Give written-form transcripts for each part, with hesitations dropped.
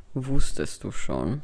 Wusstest du schon?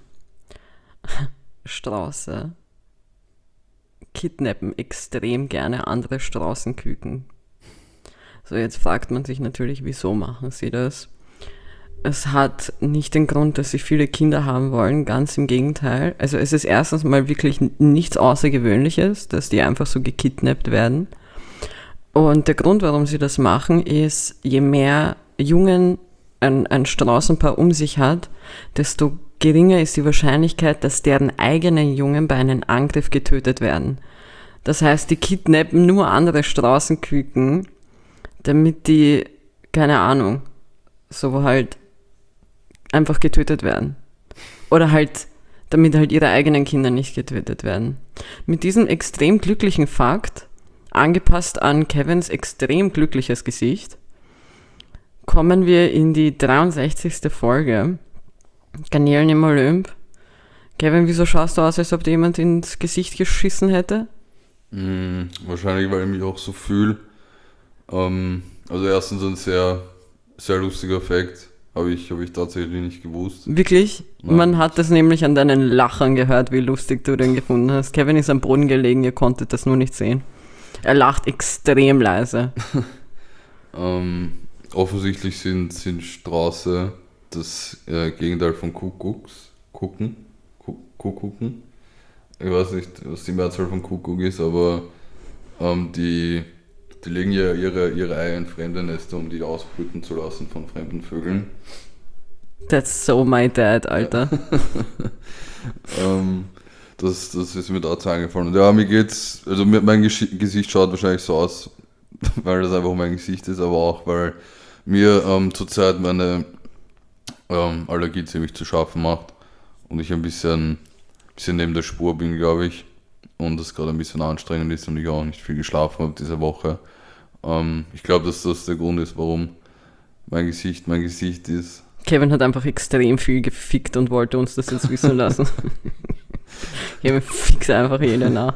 Strauße kidnappen extrem gerne andere Straußenküken. So, jetzt fragt man sich natürlich, wieso machen sie das? Es hat nicht den Grund, dass sie viele Kinder haben wollen, ganz im Gegenteil. Also es ist erstens mal wirklich nichts Außergewöhnliches, dass die einfach so gekidnappt werden. Und der Grund, warum sie das machen, ist, je mehr Jungen ein Straußenpaar um sich hat, desto geringer ist die Wahrscheinlichkeit, dass deren eigenen Jungen bei einem Angriff getötet werden. Das heißt, die kidnappen nur andere Straußenküken, damit die, keine Ahnung, so halt einfach getötet werden. Oder halt, damit halt ihre eigenen Kinder nicht getötet werden. Mit diesem extrem glücklichen Fakt, angepasst an Kevins extrem glückliches Gesicht, kommen wir in die 63. Folge. Garnelen im Olymp. Kevin, wieso schaust du aus, als ob dir jemand ins Gesicht geschissen hätte? Wahrscheinlich, weil ich mich auch so fühle. Also erstens ein sehr, sehr lustiger Fakt. Habe ich tatsächlich nicht gewusst. Wirklich? Nein. Man hat das nämlich an deinen Lachern gehört, wie lustig du den gefunden hast. Kevin ist am Boden gelegen, ihr konntet das nur nicht sehen. Er lacht extrem leise. Offensichtlich sind Strauße das Gegenteil von Kuckucken. Ich weiß nicht, was die Mehrzahl von Kuckuck ist, aber die legen ja ihre Eier in fremde Nester, um die ausbrüten zu lassen von fremden Vögeln. That's so my dad, Alter. Das ist mir dazu eingefallen. Und ja, mir geht's, also mein Gesicht schaut wahrscheinlich so aus, weil das einfach mein Gesicht ist, aber auch, weil mir zurzeit meine Allergie ziemlich zu schaffen macht und ich ein bisschen neben der Spur bin, glaube ich, und das gerade ein bisschen anstrengend ist und ich auch nicht viel geschlafen habe diese Woche. Ich glaube, dass das der Grund ist, warum mein Gesicht ist. Kevin hat einfach extrem viel gefickt und wollte uns das jetzt wissen lassen. Kevin fixt einfach jeden nach.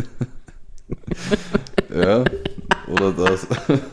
Ja, oder das.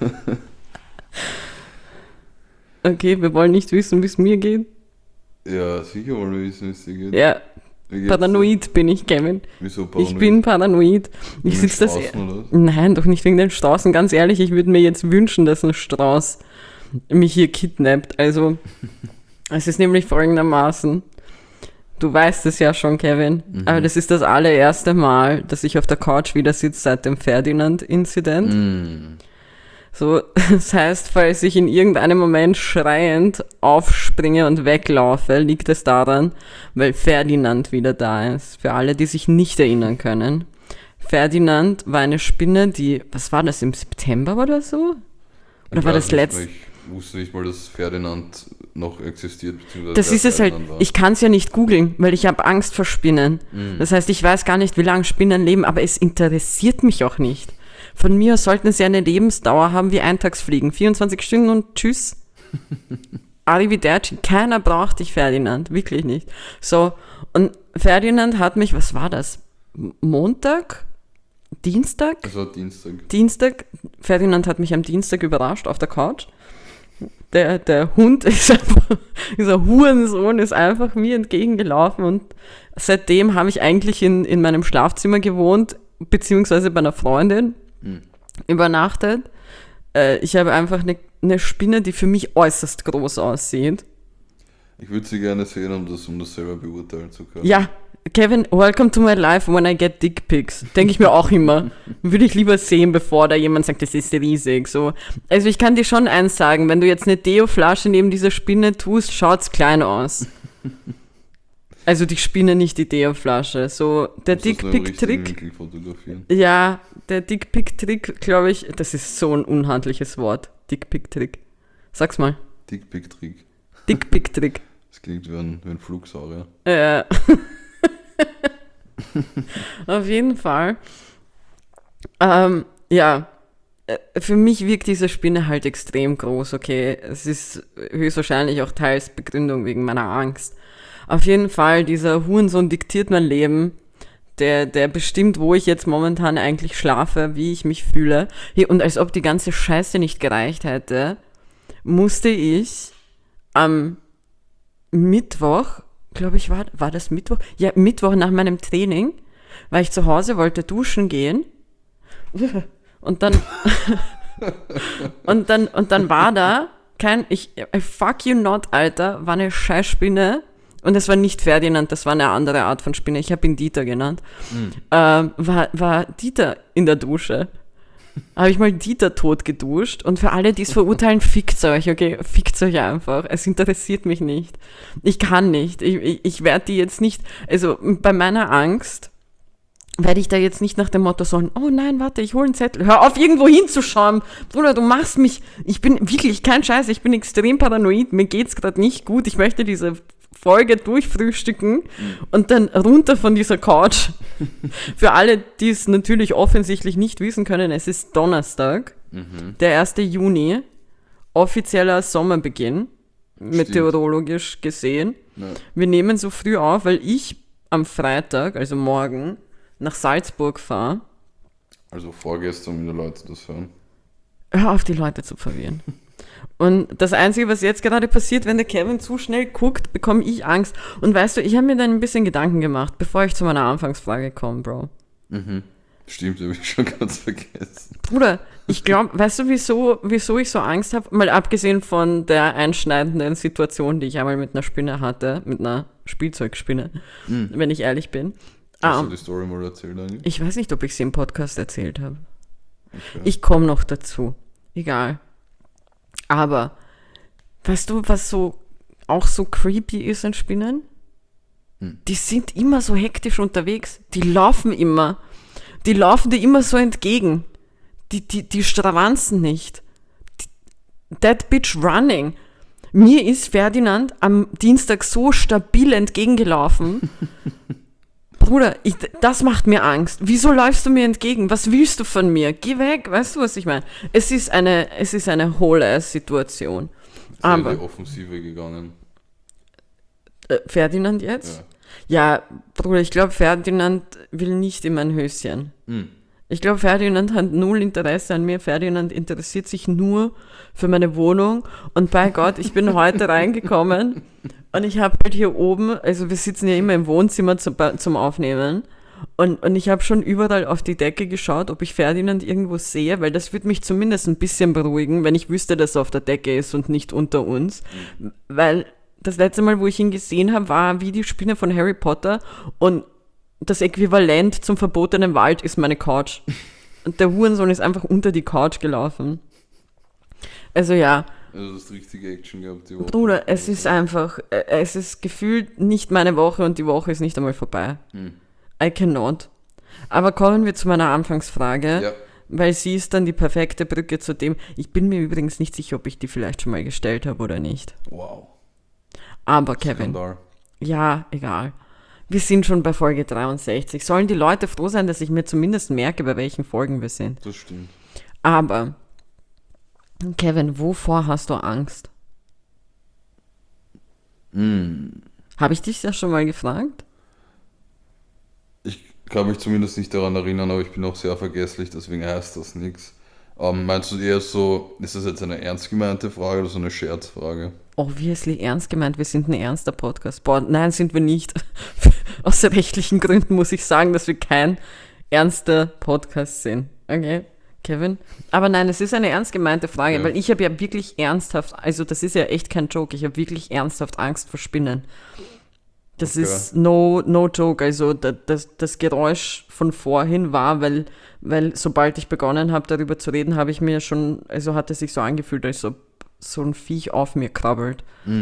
Okay, wir wollen nicht wissen, wie es mir geht. Ja, sicher wollen wir wissen, wie es dir geht. Ja, Wie geht's paranoid bin ich, Kevin. dir? Wieso paranoid? Ich bin paranoid. Wegen Ich den sitze das. Straußen, oder was? Nein, doch nicht wegen den Straußen. Ganz ehrlich, ich würde mir jetzt wünschen, dass ein Strauß mich hier kidnappt. Also, es ist nämlich folgendermaßen. Du weißt es ja schon, Kevin, aber das ist das allererste Mal, dass ich auf der Couch wieder sitze seit dem Ferdinand-Inzident. So, das heißt, falls ich in irgendeinem Moment schreiend aufspringe und weglaufe, liegt es daran, weil Ferdinand wieder da ist. Für alle, die sich nicht erinnern können. Ferdinand war eine Spinne, die, was war das, im September oder so? Oder Ich war weiß das nicht, letzte? Ich wusste nicht mal, dass Ferdinand noch existiert, beziehungsweise Das wer ist es halt, Ferdinand war. ich kann es ja nicht googeln, weil ich habe Angst vor Spinnen. Das heißt, ich weiß gar nicht, wie lange Spinnen leben, aber es interessiert mich auch nicht. Von mir aus sollten sie eine Lebensdauer haben wie Eintagsfliegen. 24 Stunden und tschüss. Arrivederci. Keiner braucht dich, Ferdinand. Wirklich nicht. So, und Ferdinand hat mich, was war das? Montag? Dienstag? Es war Dienstag. Dienstag. Ferdinand hat mich am Dienstag überrascht auf der Couch. Der Hund ist einfach, dieser Hurensohn ist einfach mir entgegengelaufen und seitdem habe ich eigentlich in meinem Schlafzimmer gewohnt, beziehungsweise bei einer Freundin übernachtet. Ich habe einfach eine Spinne, die für mich äußerst groß aussieht. Ich würde sie gerne sehen, um das selber beurteilen zu können. Ja, Kevin, welcome to my life when I get dick pics. Denke ich mir auch immer. Würde ich lieber sehen, bevor da jemand sagt, das ist riesig. So. Also ich kann dir schon eins sagen, wenn du jetzt eine Deo-Flasche neben dieser Spinne tust, schaut's klein aus. Also die Spinne, nicht die Deo-Flasche. So, der Muss das nur im richtigen Dickpick-Trick. Winkel fotografieren. Ja, der Dickpick-Trick, glaube ich, das ist so ein unhandliches Wort. Dickpick-Trick. Sag's mal. Dickpick-Trick. Dickpick-Trick. Das klingt wie ein Flugsaurier. Auf jeden Fall. Ja, für mich wirkt diese Spinne halt extrem groß, okay. Es ist höchstwahrscheinlich auch teils Begründung wegen meiner Angst. Auf jeden Fall, dieser Hurensohn diktiert mein Leben. Der bestimmt, wo ich jetzt momentan eigentlich schlafe, wie ich mich fühle. Hey, und als ob die ganze Scheiße nicht gereicht hätte, musste ich am Mittwoch, glaube ich, war das Mittwoch? Ja, Mittwoch nach meinem Training, weil ich zu Hause wollte duschen gehen. Und dann, und dann war da I fuck you not, Alter, war eine Scheißspinne. Und es war nicht Ferdinand, das war eine andere Art von Spinne. Ich habe ihn Dieter genannt. War Dieter in der Dusche. Habe ich mal Dieter tot geduscht. Und für alle, die es verurteilen, fickt euch, okay? Fickt euch einfach. Es interessiert mich nicht. Ich kann nicht. Ich werde die jetzt nicht, also bei meiner Angst werde ich da jetzt nicht nach dem Motto sagen, oh nein, warte, ich hole einen Zettel. Hör auf, irgendwo hinzuschauen. Bruder, du machst mich, ich bin wirklich, kein Scheiß, ich bin extrem paranoid, mir geht's gerade nicht gut, ich möchte diese Folge durchfrühstücken und dann runter von dieser Couch. Für alle, die es natürlich offensichtlich nicht wissen können, es ist Donnerstag, der 1. Juni, offizieller Sommerbeginn, meteorologisch gesehen. Ja. Wir nehmen so früh auf, weil ich am Freitag, also morgen, nach Salzburg fahre. Also vorgestern, wie die Leute das hören. Hör auf, die Leute zu verwirren. Und das Einzige, was jetzt gerade passiert, wenn der Kevin zu schnell guckt, bekomme ich Angst. Und weißt du, ich habe mir dann ein bisschen Gedanken gemacht, bevor ich zu meiner Anfangsfrage komme, Bro. Stimmt, habe ich schon ganz vergessen. Bruder, ich glaube, weißt du, wieso ich so Angst habe? Mal abgesehen von der einschneidenden Situation, die ich einmal mit einer Spinne hatte, mit einer Spielzeugspinne, wenn ich ehrlich bin. Hast du die Story mal erzählt eigentlich? Ich weiß nicht, ob ich sie im Podcast erzählt habe. Okay. Ich komme noch dazu. Egal. Aber, weißt du, was so auch so creepy ist an Spinnen? Die sind immer so hektisch unterwegs. Die laufen immer. Die laufen dir immer so entgegen. Die stravanzen nicht. That bitch running. Mir ist Ferdinand am Dienstag so stabil entgegengelaufen. Bruder, das macht mir Angst. Wieso läufst du mir entgegen? Was willst du von mir? Geh weg, weißt du, was ich meine? Es ist eine whole-ass-Situation. Aber in die Offensive gegangen. Ferdinand jetzt? Ja, Bruder, ich glaube, Ferdinand will nicht in mein Höschen. Ich glaube, Ferdinand hat null Interesse an mir. Ferdinand interessiert sich nur für meine Wohnung. Und bei Gott, ich bin heute reingekommen und ich habe halt hier oben, also wir sitzen ja immer im Wohnzimmer zum Aufnehmen. Und ich habe schon überall auf die Decke geschaut, ob ich Ferdinand irgendwo sehe, weil das würde mich zumindest ein bisschen beruhigen, wenn ich wüsste, dass er auf der Decke ist und nicht unter uns. Weil das letzte Mal, wo ich ihn gesehen habe, war wie die Spinne von Harry Potter und das Äquivalent zum verbotenen Wald ist meine Couch. Und der Hurensohn ist einfach unter die Couch gelaufen. Also ja. Also das richtige Action gehabt die Woche. Bruder, es ist gefühlt nicht meine Woche und die Woche ist nicht einmal vorbei. I cannot. Aber kommen wir zu meiner Anfangsfrage, Ja. weil sie ist dann die perfekte Brücke zu dem. Ich bin mir übrigens nicht sicher, ob ich die vielleicht schon mal gestellt habe oder nicht. Wow. Aber Kevin, Skandal. ja, egal. Wir sind schon bei Folge 63. Sollen die Leute froh sein, dass ich mir zumindest merke, bei welchen Folgen wir sind. Das stimmt. Aber, Kevin, wovor hast du Angst? Habe ich dich das schon mal gefragt? Ich kann mich zumindest nicht daran erinnern, aber ich bin auch sehr vergesslich, deswegen heißt das nichts. Meinst du eher so, ist das jetzt eine ernst gemeinte Frage oder so eine Scherzfrage? Obviously ernst gemeint, wir sind ein ernster Podcast. Boah, nein, sind wir nicht. Aus rechtlichen Gründen muss ich sagen, dass wir kein ernster Podcast sind. Okay, Kevin? Aber nein, es ist eine ernst gemeinte Frage, Ja. weil ich habe ja wirklich ernsthaft, also das ist ja echt kein Joke, ich habe wirklich ernsthaft Angst vor Spinnen. Das Okay. ist no joke, also das Geräusch von vorhin war, weil sobald ich begonnen habe, darüber zu reden, habe ich mir schon, also hat es sich so angefühlt, als ob so ein Viech auf mir krabbelt.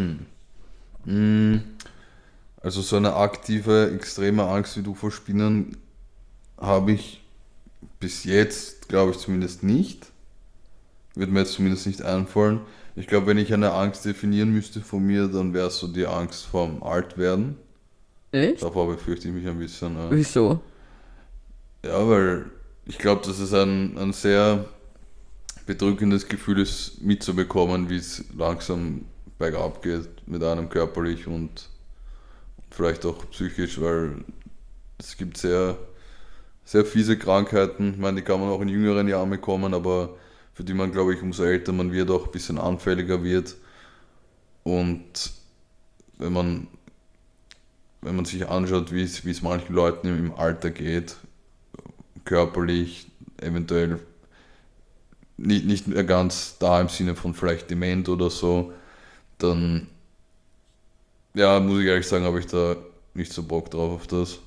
Also so eine aktive, extreme Angst wie du vor Spinnen habe ich bis jetzt, glaube ich, zumindest nicht. Wird mir jetzt zumindest nicht einfallen. Ich glaube, wenn ich eine Angst definieren müsste von mir, dann wäre es so die Angst vorm Altwerden. Echt? Davor befürchte ich mich ein bisschen. Wieso? Ja, weil ich glaube, dass es ein sehr bedrückendes Gefühl ist, mitzubekommen, wie es langsam bergab geht mit einem körperlich und vielleicht auch psychisch, weil es gibt sehr, sehr fiese Krankheiten. Ich meine, die kann man auch in jüngeren Jahren bekommen, aber für die man, glaube ich, umso älter man wird, auch ein bisschen anfälliger wird. Und wenn man sich anschaut, wie es manchen Leuten im Alter geht, körperlich, eventuell nicht mehr ganz da im Sinne von vielleicht dement oder so, dann, ja, muss ich ehrlich sagen, habe ich da nicht so Bock drauf auf das.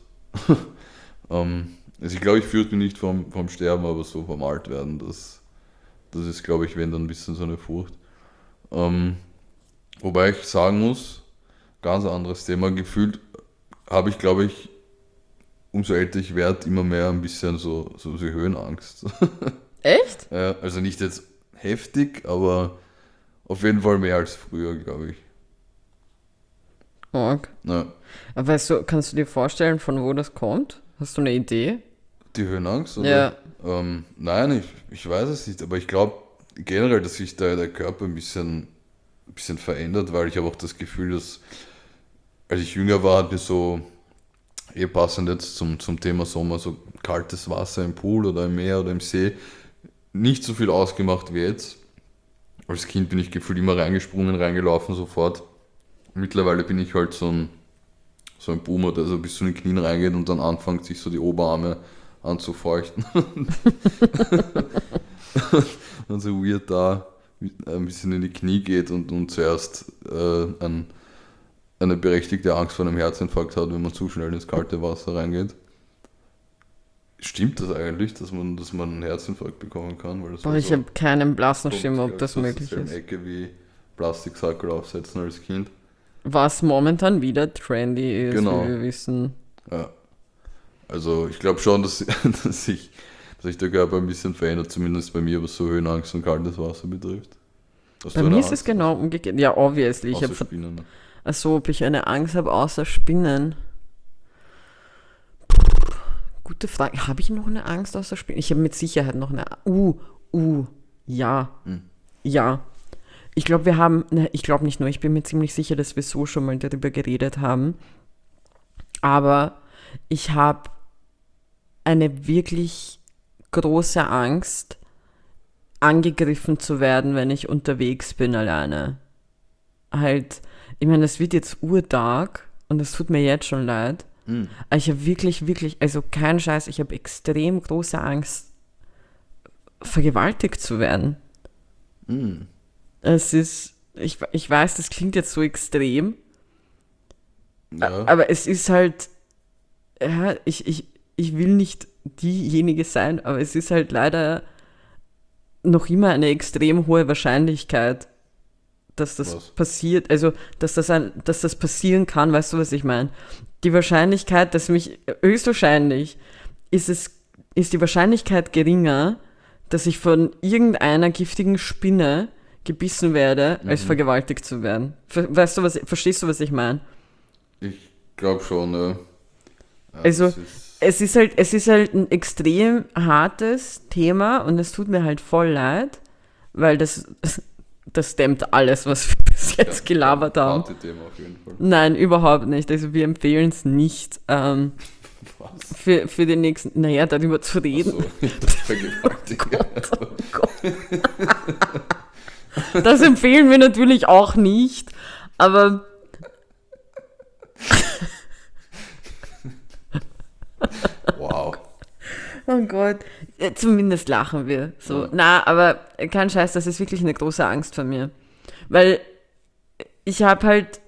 Also ich glaube, ich fürchte mich nicht vom Sterben, aber so vom Altwerden, das ist, glaube ich, wenn dann ein bisschen so eine Furcht. Ähm, Wobei ich sagen muss, ganz anderes Thema, gefühlt habe ich, glaube ich, umso älter ich werde, immer mehr ein bisschen so Höhenangst. Echt? Ja, also nicht jetzt heftig, aber auf jeden Fall mehr als früher, glaube ich. Org. Ja, Aber weißt du, kannst du dir vorstellen, von wo das kommt? Hast du eine Idee? die Höhenangst, oder? Ja. Nein, ich weiß es nicht, aber ich glaube generell, dass sich da der Körper ein bisschen verändert, weil ich habe auch das Gefühl, dass als ich jünger war, hat mir so, passend jetzt zum Thema Sommer, so kaltes Wasser im Pool oder im Meer oder im See, nicht so viel ausgemacht wie jetzt. Als Kind bin ich gefühlt immer reingesprungen, reingelaufen sofort. Mittlerweile bin ich halt so ein Boomer, der so bis zu den Knien reingeht und dann anfängt, sich so die Oberarme anzufeuchten. Und so weird da ein bisschen in die Knie geht und zuerst eine berechtigte Angst vor einem Herzinfarkt hat, wenn man zu schnell ins kalte Wasser reingeht. Stimmt das eigentlich, dass man einen Herzinfarkt bekommen kann? Weil das Boah, war ich so habe keinen blassen kommt, Schimmer, ob glaub ich, das so aus möglich derselben ist. Ecke wie Plastiksackel aufsetzen als Kind. Was momentan wieder trendy ist, Genau. wie wir wissen. Ja. Also ich glaube schon, dass sich der Körper ein bisschen verändert, zumindest bei mir, was so Höhenangst und kaltes Wasser betrifft. Hast Bei du eine mir ist es Angst? genau umgekehrt. Ja, obviously. Ich Außer habe Spinnen. Ne? also, ob ich eine Angst habe außer Spinnen. Gute Frage. Habe ich noch eine Angst außer Spinnen? Ich habe mit Sicherheit noch eine. Ja. Hm. Ja. Ich glaube, wir haben, ne, ich glaube nicht nur, ich bin mir ziemlich sicher, dass wir so schon mal darüber geredet haben. Aber ich habe eine wirklich große Angst, angegriffen zu werden, wenn ich unterwegs bin alleine. Halt, ich meine, es wird jetzt urtag und es tut mir jetzt schon leid. Hm. Aber ich habe wirklich, also kein Scheiß, ich habe extrem große Angst, vergewaltigt zu werden. Hm. Es ist, ich weiß, das klingt jetzt so extrem, Ja. aber es ist halt, ja, ich will nicht diejenige sein, aber es ist halt leider noch immer eine extrem hohe Wahrscheinlichkeit, dass das Was? passiert, also dass das passieren kann, weißt du, was ich meine? Die Wahrscheinlichkeit, dass mich, höchstwahrscheinlich ist die Wahrscheinlichkeit geringer, dass ich von irgendeiner giftigen Spinne gebissen werde, als vergewaltigt zu werden. Verstehst du, was ich meine? Ich glaube schon, ja. Ja, Also, das ist- es ist halt ein extrem hartes Thema und es tut mir halt voll leid, weil das dämmt alles, was wir bis jetzt gelabert haben. Partythema auf jeden Fall. Nein, überhaupt nicht. Also wir empfehlen es nicht, Was? für den nächsten, naja, darüber zu reden. So, Vergewaltigung. Oh Gott. Das empfehlen wir natürlich auch nicht, aber Wow. oh Gott, zumindest lachen wir. So, Ja. na, aber kein Scheiß, das ist wirklich eine große Angst von mir, weil ich habe halt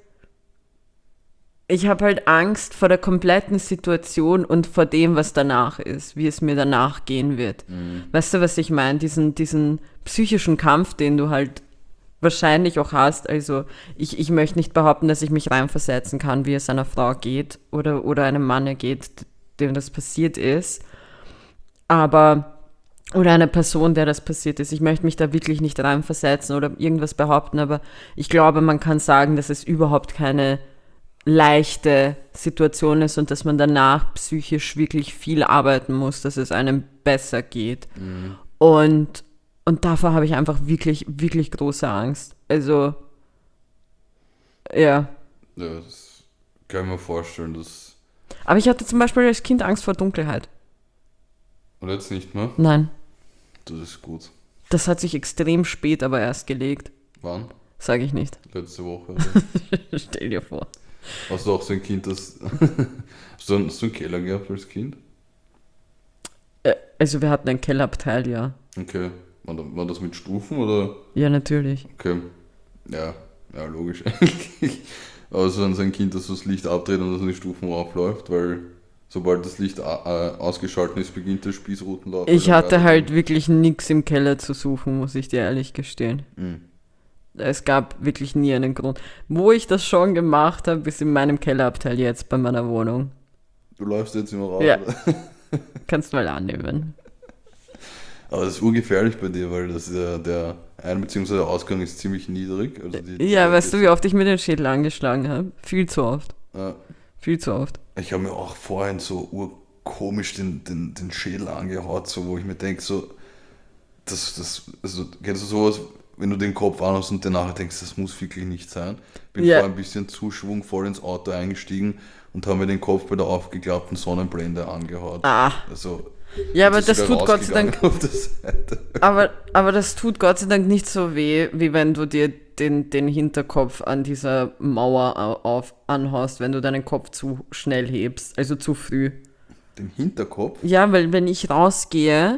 Angst vor der kompletten Situation und vor dem, was danach ist, wie es mir danach gehen wird. Weißt du, was ich meine? Diesen psychischen Kampf, den du halt wahrscheinlich auch hast. Also ich möchte nicht behaupten, dass ich mich reinversetzen kann, wie es einer Frau geht oder einem Mann geht, dem das passiert ist. Aber, oder einer Person, der das passiert ist. Ich möchte mich da wirklich nicht reinversetzen oder irgendwas behaupten, aber ich glaube, man kann sagen, dass es überhaupt keine leichte Situation ist und dass man danach psychisch wirklich viel arbeiten muss, dass es einem besser geht. Und davor habe ich einfach wirklich, wirklich große Angst. Also, ja. Ja, das kann ich mir vorstellen. Aber ich hatte zum Beispiel als Kind Angst vor Dunkelheit. Und jetzt nicht mehr? Nein, Das ist gut. das hat sich extrem spät aber erst gelegt. Wann? Sage ich nicht. Letzte Woche. Stell dir vor. Hast du auch so ein Kind, das. Hast du einen Keller gehabt als Kind? Also wir hatten ein Kellerabteil, ja. Okay. War das mit Stufen oder? Ja, natürlich. Okay. Ja, logisch eigentlich. Aber so ein Kind, das so das Licht abdreht und das in die Stufen raufläuft, weil sobald das Licht ausgeschaltet ist, beginnt der Spießrutenlauf. Ich hatte halt wirklich nichts im Keller zu suchen, muss ich dir ehrlich gestehen. Mhm. Es gab wirklich nie einen Grund. Wo ich das schon gemacht habe, ist in meinem Kellerabteil jetzt bei meiner Wohnung. Du läufst jetzt immer raus, Ja. oder? Kannst mal annehmen. Aber das ist urgefährlich bei dir, weil das der Ein- bzw. der Ausgang ist ziemlich niedrig. Also Ja, weißt du, wie oft ich mir den Schädel angeschlagen habe? Viel zu oft. Ja. Viel zu oft. Ich habe mir auch vorhin so urkomisch den Schädel angehaut, so wo ich mir denke, so, also, kennst du sowas, wenn du den Kopf anhast und dir nachher denkst, das muss wirklich nicht sein. Bin Ja. vorher ein bisschen zu schwungvoll ins Auto eingestiegen und habe mir den Kopf bei der aufgeklappten Sonnenblende angehaut. Ah. Also, Ja, aber ist das sogar tut Gott sei Dank. rausgegangen auf der Seite. Aber das tut Gott sei Dank nicht so weh, wie wenn du dir den Hinterkopf an dieser Mauer anhaust, wenn du deinen Kopf zu schnell hebst, also zu früh. Den Hinterkopf? Ja, weil wenn ich rausgehe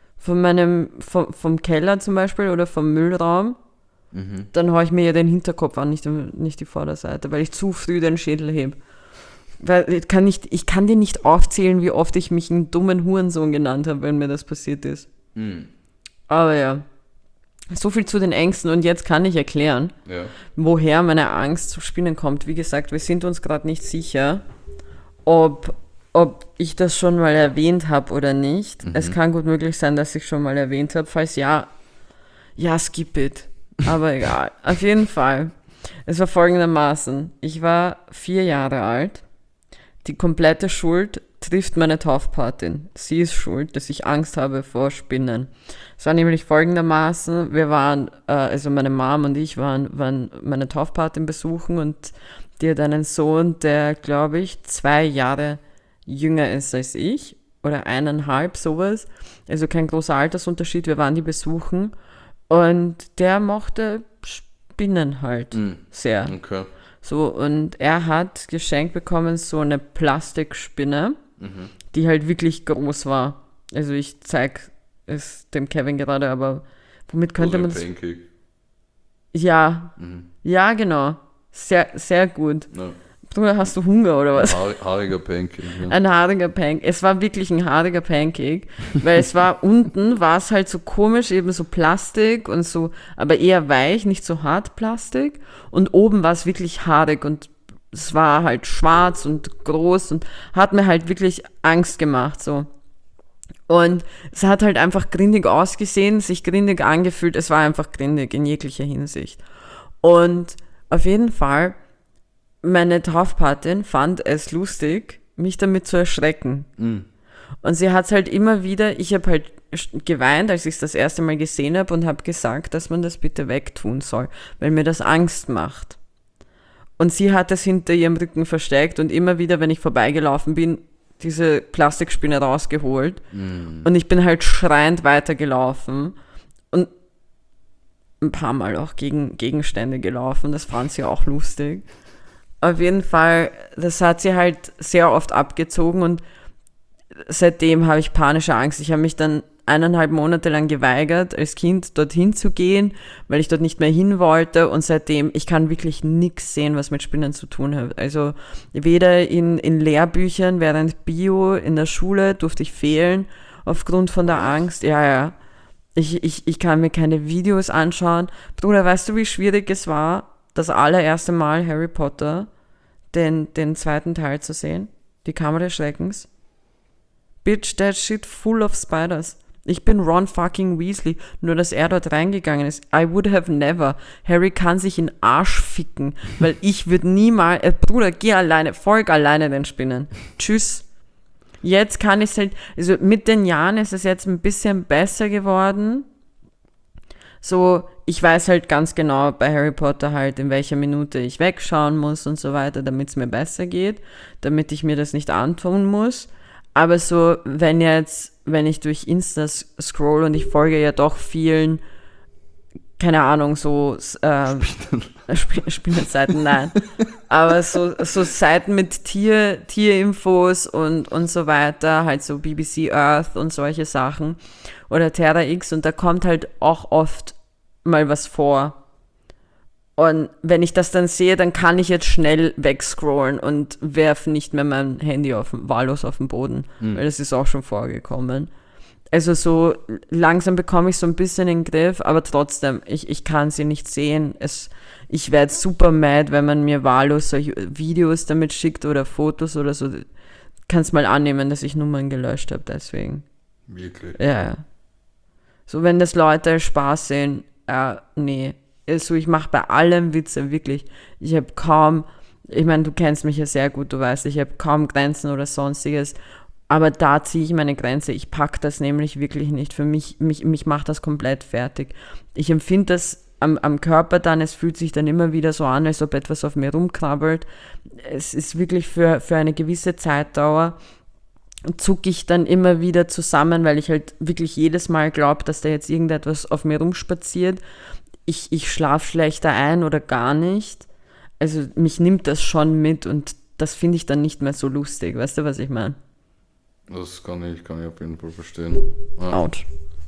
vom Keller zum Beispiel oder vom Müllraum, dann haue ich mir ja den Hinterkopf an, nicht die Vorderseite, weil ich zu früh den Schädel hebe. Weil ich kann dir nicht aufzählen, wie oft ich mich einen dummen Hurensohn genannt habe, wenn mir das passiert ist. Aber ja, so viel zu den Ängsten und jetzt kann ich erklären, Ja. woher meine Angst zu Spinnen kommt. Wie gesagt, wir sind uns gerade nicht sicher, ob ich das schon mal erwähnt habe oder nicht. Es kann gut möglich sein, dass ich schon mal erwähnt habe. Falls ja, skip it. Aber egal. Auf jeden Fall. Es war folgendermaßen. Ich war 4 Jahre alt. Die komplette Schuld trifft meine Taufpatin. Sie ist schuld, dass ich Angst habe vor Spinnen. Es war nämlich folgendermaßen, wir waren, also meine Mom und ich waren meine Taufpatin besuchen und die hat einen Sohn, der, glaube ich, 2 Jahre jünger ist als ich oder 1,5, sowas. Also kein großer Altersunterschied, wir waren die besuchen und der mochte Spinnen halt sehr. Okay. So, und er hat geschenkt bekommen so eine Plastikspinne, die halt wirklich groß war. Also ich zeige es dem Kevin gerade, aber womit könnte man das... Pancake. Ja, ja, genau. Sehr, sehr gut. Ja. Bruder, hast du Hunger oder was? Haariger Pancake. Ja. Ein haariger Pancake. Es war wirklich ein haariger Pancake, weil es war unten, war es halt so komisch, eben so Plastik und so, aber eher weich, nicht so hart Plastik. Und oben war es wirklich haarig und es war halt schwarz und groß und hat mir halt wirklich Angst gemacht, so. Und es hat halt einfach grindig ausgesehen, sich grindig angefühlt. Es war einfach grindig in jeglicher Hinsicht. Und auf jeden Fall, meine Taufpatin fand es lustig, mich damit zu erschrecken. Und sie hat es halt immer wieder, ich habe halt geweint, als ich es das erste Mal gesehen habe und habe gesagt, dass man das bitte wegtun soll, weil mir das Angst macht. Und sie hat es hinter ihrem Rücken versteckt und immer wieder, wenn ich vorbeigelaufen bin, diese Plastikspinne rausgeholt. Und ich bin halt schreiend weitergelaufen und ein paar Mal auch gegen Gegenstände gelaufen. Das fand sie auch lustig. Auf jeden Fall, das hat sie halt sehr oft abgezogen und seitdem habe ich panische Angst. Ich habe mich dann 1,5 Monate lang geweigert, als Kind dorthin zu gehen, weil ich dort nicht mehr hin wollte und seitdem, ich kann wirklich nichts sehen, was mit Spinnen zu tun hat. Also weder in Lehrbüchern, während Bio in der Schule durfte ich fehlen, aufgrund von der Angst. Ja. Ich kann mir keine Videos anschauen. Bruder, weißt du, wie schwierig es war, das allererste Mal Harry Potter, den 2. Teil zu sehen? Die Kammer des Schreckens. Bitch, that shit full of spiders. Ich bin Ron fucking Weasley, nur dass er dort reingegangen ist. I would have never. Harry kann sich in Arsch ficken, weil ich würde niemals, Bruder, geh alleine, folg alleine den Spinnen. Tschüss. Jetzt kann ich es halt, also mit den Jahren ist es jetzt ein bisschen besser geworden. So, ich weiß halt ganz genau bei Harry Potter halt, in welcher Minute ich wegschauen muss und so weiter, damit es mir besser geht, damit ich mir das nicht antun muss. Aber so, wenn ich durch Insta scroll und ich folge ja doch vielen keine Ahnung, so Spinnenseiten, nein. Aber so Seiten mit Tierinfos und so weiter, halt so BBC Earth und solche Sachen. Oder Terra X und da kommt halt auch oft mal was vor. Und wenn ich das dann sehe, dann kann ich jetzt schnell wegscrollen und werfe nicht mehr mein Handy wahllos auf den Boden, weil das ist auch schon vorgekommen. Also so langsam bekomme ich so ein bisschen in den Griff, aber trotzdem, ich kann sie nicht sehen. Ich werde super mad, wenn man mir wahllos solche Videos damit schickt oder Fotos oder so. Kannst mal annehmen, dass ich Nummern gelöscht habe, deswegen. Wirklich? Ja. So, wenn das Leute als Spaß sehen, nee. Also ich mache bei allem Witze, wirklich. Ich meine, du kennst mich ja sehr gut, du weißt, ich habe kaum Grenzen oder sonstiges, aber da ziehe ich meine Grenze. Ich packe das nämlich wirklich nicht. Für mich macht das komplett fertig. Ich empfinde das am Körper dann, es fühlt sich dann immer wieder so an, als ob etwas auf mir rumkrabbelt. Es ist wirklich für eine gewisse Zeitdauer, zucke ich dann immer wieder zusammen, weil ich halt wirklich jedes Mal glaube, dass da jetzt irgendetwas auf mir rumspaziert. Ich schlafe schlechter ein oder gar nicht. Also mich nimmt das schon mit und das finde ich dann nicht mehr so lustig. Weißt du, was ich meine? Das kann ich auf jeden Fall verstehen. Autsch.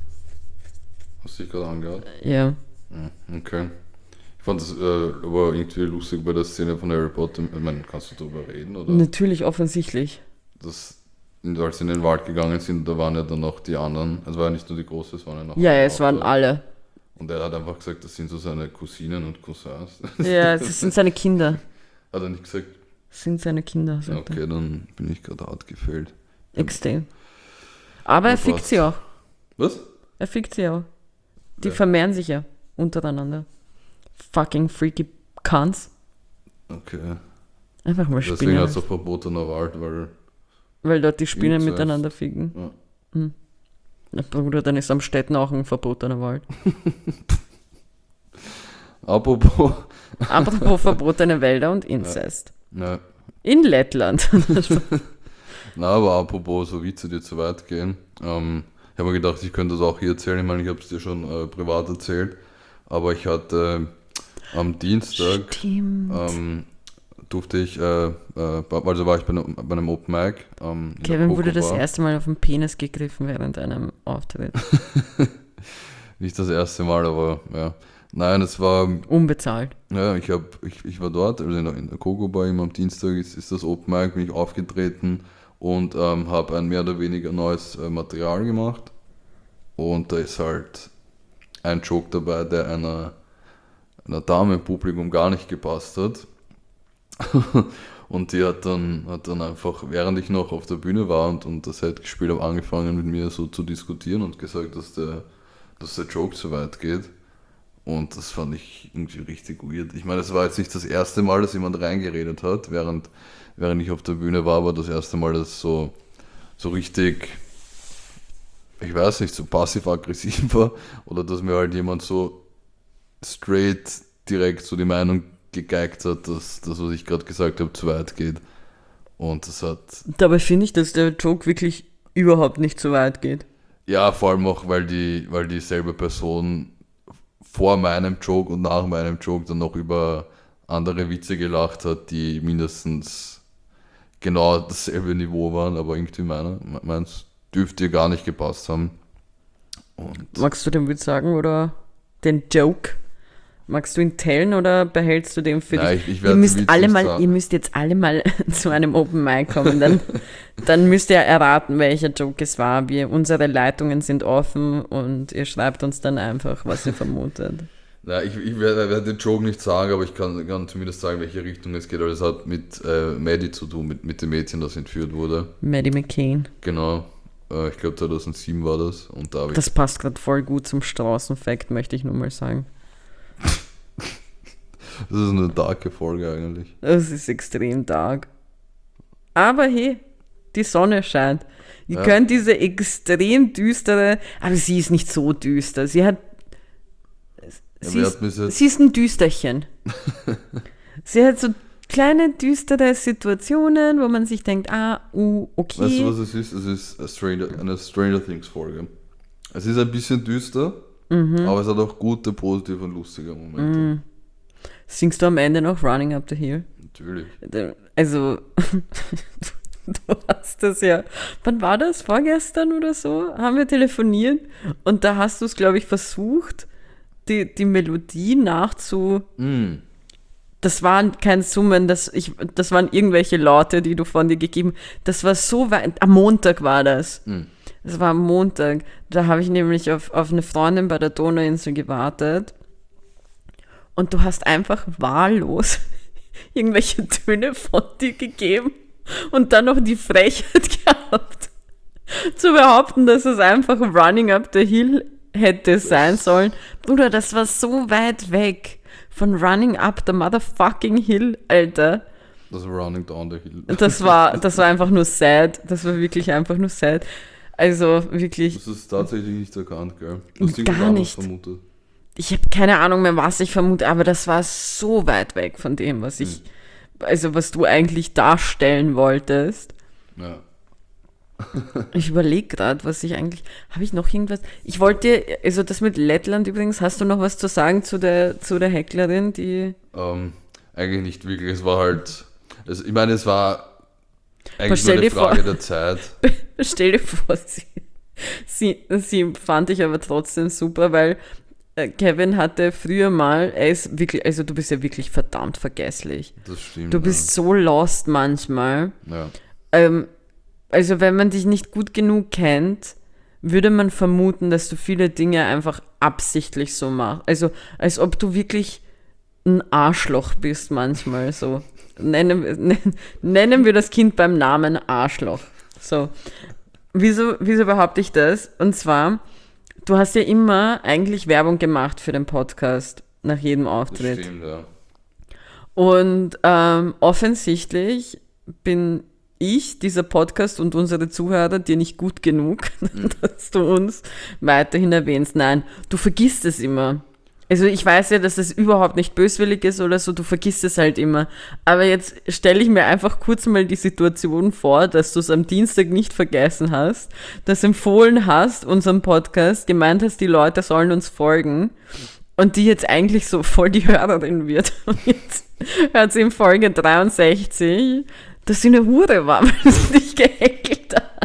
Hast du dich gerade angehört? Ja. Okay. Ich fand das aber irgendwie lustig bei der Szene von Harry Potter. Ich meine, kannst du darüber reden? Oder? Natürlich, offensichtlich. Als sie in den Wald gegangen sind, da waren ja dann noch die anderen. Es war ja nicht nur die Große, es waren ja noch Ja, es waren alle. Und er hat einfach gesagt, das sind so seine Cousinen und Cousins. Ja, das sind seine Kinder. Hat er nicht gesagt? Das sind seine Kinder, sagt er. Okay, dann bin ich gerade hart gefällt. Extrem. Aber er fickt sie auch. Was? Er fickt sie auch. Die Ja. vermehren sich ja untereinander. Fucking freaky Cunts. Okay. Einfach mal Deswegen Spinnen. hat es auch verbotener Wald, Weil dort die Spinnen Inzest. miteinander ficken. Ja. Na Bruder, dann ist am Städten auch ein verbotener Wald. Apropos. Apropos verbotene Wälder und Inzest. Ja. In Lettland. Na, aber apropos so Witze, die zu weit gehen. Ich habe mir gedacht, ich könnte das auch hier erzählen. Ich meine, ich habe es dir schon privat erzählt. Aber ich hatte am Dienstag durfte ich, also war ich bei einem Open Mic. Kevin wurde das erste Mal auf den Penis gegriffen während einem Auftritt. Nicht das erste Mal, aber ja. Nein, es war... Unbezahlt. Ja, ich war dort, also in der Coco Bar, immer am Dienstag ist das Open Mic, bin ich aufgetreten und habe ein mehr oder weniger neues Material gemacht. Und da ist halt ein Joke dabei, der einer Dame im Publikum gar nicht gepasst hat. Und die hat dann einfach, während ich noch auf der Bühne war und das Set gespielt habe, angefangen mit mir so zu diskutieren und gesagt, dass der Joke zu weit geht. Und das fand ich irgendwie richtig weird. Ich meine, es war jetzt nicht das erste Mal, dass jemand reingeredet hat, während ich auf der Bühne war, aber das erste Mal, dass so richtig, ich weiß nicht, so passiv-aggressiv war oder dass mir halt jemand so straight direkt so die Meinung gegeigt hat, dass das, was ich gerade gesagt habe, zu weit geht. Und das hat... Dabei finde ich, dass der Joke wirklich überhaupt nicht zu weit geht. Ja, vor allem auch, weil dieselbe Person vor meinem Joke und nach meinem Joke dann noch über andere Witze gelacht hat, die mindestens genau dasselbe Niveau waren, aber irgendwie meins dürfte gar nicht gepasst haben. Und magst du den Witz sagen oder den Joke? Magst du ihn teilen oder behältst du den für dich? Ich werde ihr müsst jetzt alle mal zu einem Open Mic kommen. Dann müsst ihr erraten, welcher Joke es war. Unsere Leitungen sind offen und ihr schreibt uns dann einfach, was ihr vermutet. Ja, ich werde den Joke nicht sagen, aber ich kann zumindest sagen, welche Richtung es geht. Also es hat mit Maddie zu tun, mit dem Mädchen, das entführt wurde. Maddie McCain. Genau. Ich glaube 2007 war das. Und da das passt gerade voll gut zum Straßenfakt, möchte ich nur mal sagen. Das ist eine darke Folge eigentlich. Das ist extrem dark. Aber hey, die Sonne scheint. Ihr könnt diese extrem düstere, aber sie ist nicht so düster. Sie ist ein Düsterchen. Sie hat so kleine düstere Situationen, wo man sich denkt, okay. Weißt du, was es ist? Es ist eine Stranger Things Folge. Es ist ein bisschen düster, Aber es hat auch gute, positive und lustige Momente. Singst du am Ende noch Running Up the Hill? Natürlich. Also, du hast das ja, wann war das? Vorgestern oder so? Haben wir telefoniert und da hast du es, glaube ich, versucht, die Melodie Das waren keine Summen, das waren irgendwelche Laute, die du von dir gegeben hast. Das war so weit, am Montag war das. Das war am Montag. Da habe ich nämlich auf eine Freundin bei der Donauinsel gewartet und du hast einfach wahllos irgendwelche Töne von dir gegeben und dann noch die Frechheit gehabt, zu behaupten, dass es einfach Running Up the Hill hätte sein sollen. Bruder, das war so weit weg von Running Up the Motherfucking Hill, Alter. Das war Running Down the Hill. Das war einfach nur sad. Das war wirklich einfach nur sad. Also wirklich. Das ist tatsächlich nicht erkannt, gell? Du hast gar nicht vermutet. Ich habe keine Ahnung mehr, was ich vermute, aber das war so weit weg von dem, was was du eigentlich darstellen wolltest. Ja. Ich überlege gerade, habe ich noch irgendwas? Ich wollte, also das mit Lettland übrigens, hast du noch was zu sagen zu der Hecklerin, die... Eigentlich nicht wirklich, es war halt, ich meine, es war eigentlich nur eine Frage der Zeit. Stell dir vor, sie fand ich aber trotzdem super, weil Kevin hatte früher mal, er ist wirklich, also du bist ja wirklich verdammt vergesslich. Das stimmt. Du bist so lost manchmal. Ja. Also wenn man dich nicht gut genug kennt, würde man vermuten, dass du viele Dinge einfach absichtlich so machst. Also als ob du wirklich ein Arschloch bist manchmal so. Nennen wir das Kind beim Namen Arschloch. So. Wieso behaupte ich das? Und zwar, du hast ja immer eigentlich Werbung gemacht für den Podcast nach jedem Auftritt. Das stimmt, ja. Und offensichtlich bin ich, dieser Podcast und unsere Zuhörer dir nicht gut genug, dass du uns weiterhin erwähnst. Nein, du vergisst es immer. Also ich weiß ja, dass es überhaupt nicht böswillig ist oder so, du vergisst es halt immer. Aber jetzt stelle ich mir einfach kurz mal die Situation vor, dass du es am Dienstag nicht vergessen hast, das empfohlen hast, unseren Podcast, gemeint hast, die Leute sollen uns folgen und die jetzt eigentlich so voll die Hörerin wird. Und jetzt hört sie in Folge 63, dass sie eine Hure war, weil sie dich gehackelt hat.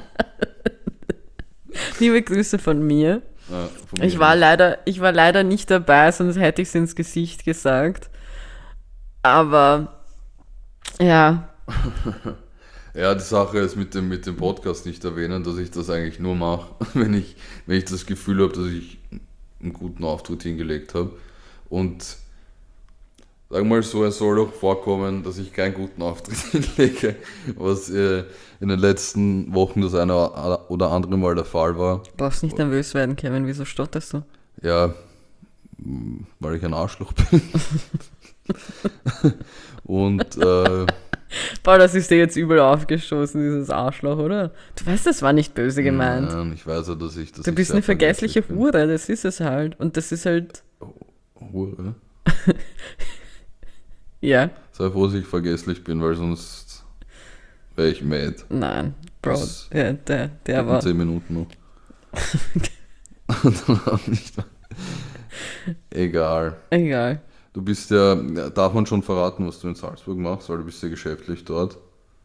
Liebe Grüße von mir. Ja, ich war leider nicht dabei, sonst hätte ich es ins Gesicht gesagt. Aber ja. Ja, die Sache ist mit dem Podcast nicht erwähnen, dass ich das eigentlich nur mache, wenn ich das Gefühl habe, dass ich einen guten Auftritt hingelegt habe. Und sag mal so, es soll doch vorkommen, dass ich keinen guten Auftritt hinlege, was in den letzten Wochen das eine oder andere Mal der Fall war. Du darfst nicht nervös werden, Kevin, wieso stotterst du? Ja, weil ich ein Arschloch bin. Und boah, das ist dir jetzt übel aufgestoßen, dieses Arschloch, oder? Du weißt, das war nicht böse gemeint. Nein, ich weiß ja, dass ich... Du bist eine vergessliche Hure, das ist es halt. Und das ist halt... Hure? Ja. Sei froh, dass ich vergesslich bin, weil sonst wäre ich mad. Nein, Bro, der war... 10 Minuten noch. Nicht. Egal. Du bist ja, darf man schon verraten, was du in Salzburg machst, weil du bist ja geschäftlich dort.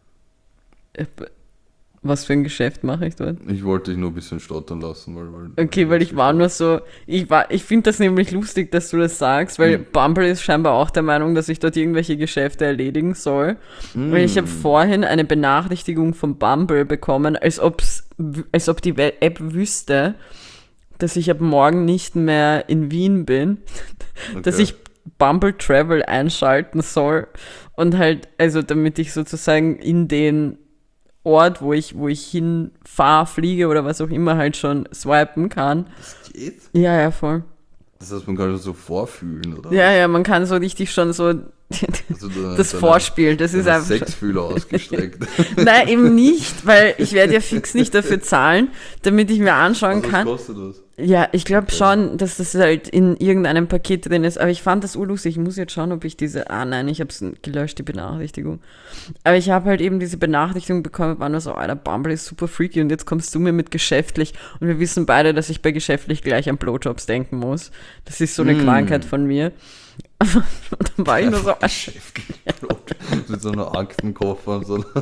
Was für ein Geschäft mache ich dort? Ich wollte dich nur ein bisschen stottern lassen, weil ich war nur so, ich finde das nämlich lustig, dass du das sagst, weil Bumble ist scheinbar auch der Meinung, dass ich dort irgendwelche Geschäfte erledigen soll. Weil ich habe vorhin eine Benachrichtigung von Bumble bekommen, als ob die App wüsste, dass ich ab morgen nicht mehr in Wien bin, okay. Dass ich Bumble Travel einschalten soll und halt, also damit ich sozusagen in den Ort, wo ich hinfahre, fliege oder was auch immer halt schon swipen kann. Das geht? Ja, voll. Das heißt, man kann das so vorfühlen, oder? Ja, man kann so richtig schon so das Vorspiel, das ist einfach... Sexfühler ausgestreckt. Nein, eben nicht, weil ich werde ja fix nicht dafür zahlen, damit ich mir anschauen kann. Was kostet das? Ja, ich glaube Okay. schon, dass das halt in irgendeinem Paket drin ist. Aber ich fand das urlustig. Ich muss jetzt schauen, ob ich diese. Ah nein, ich habe es gelöscht, die Benachrichtigung. Aber ich habe halt eben diese Benachrichtigung bekommen, war nur so, Alter, Bumble ist super freaky und jetzt kommst du mir mit geschäftlich. Und wir wissen beide, dass ich bei geschäftlich gleich an Blowjobs denken muss. Das ist so eine Krankheit von mir. Und dann war ich nur so, Mit so einer Aktenkoffer und so.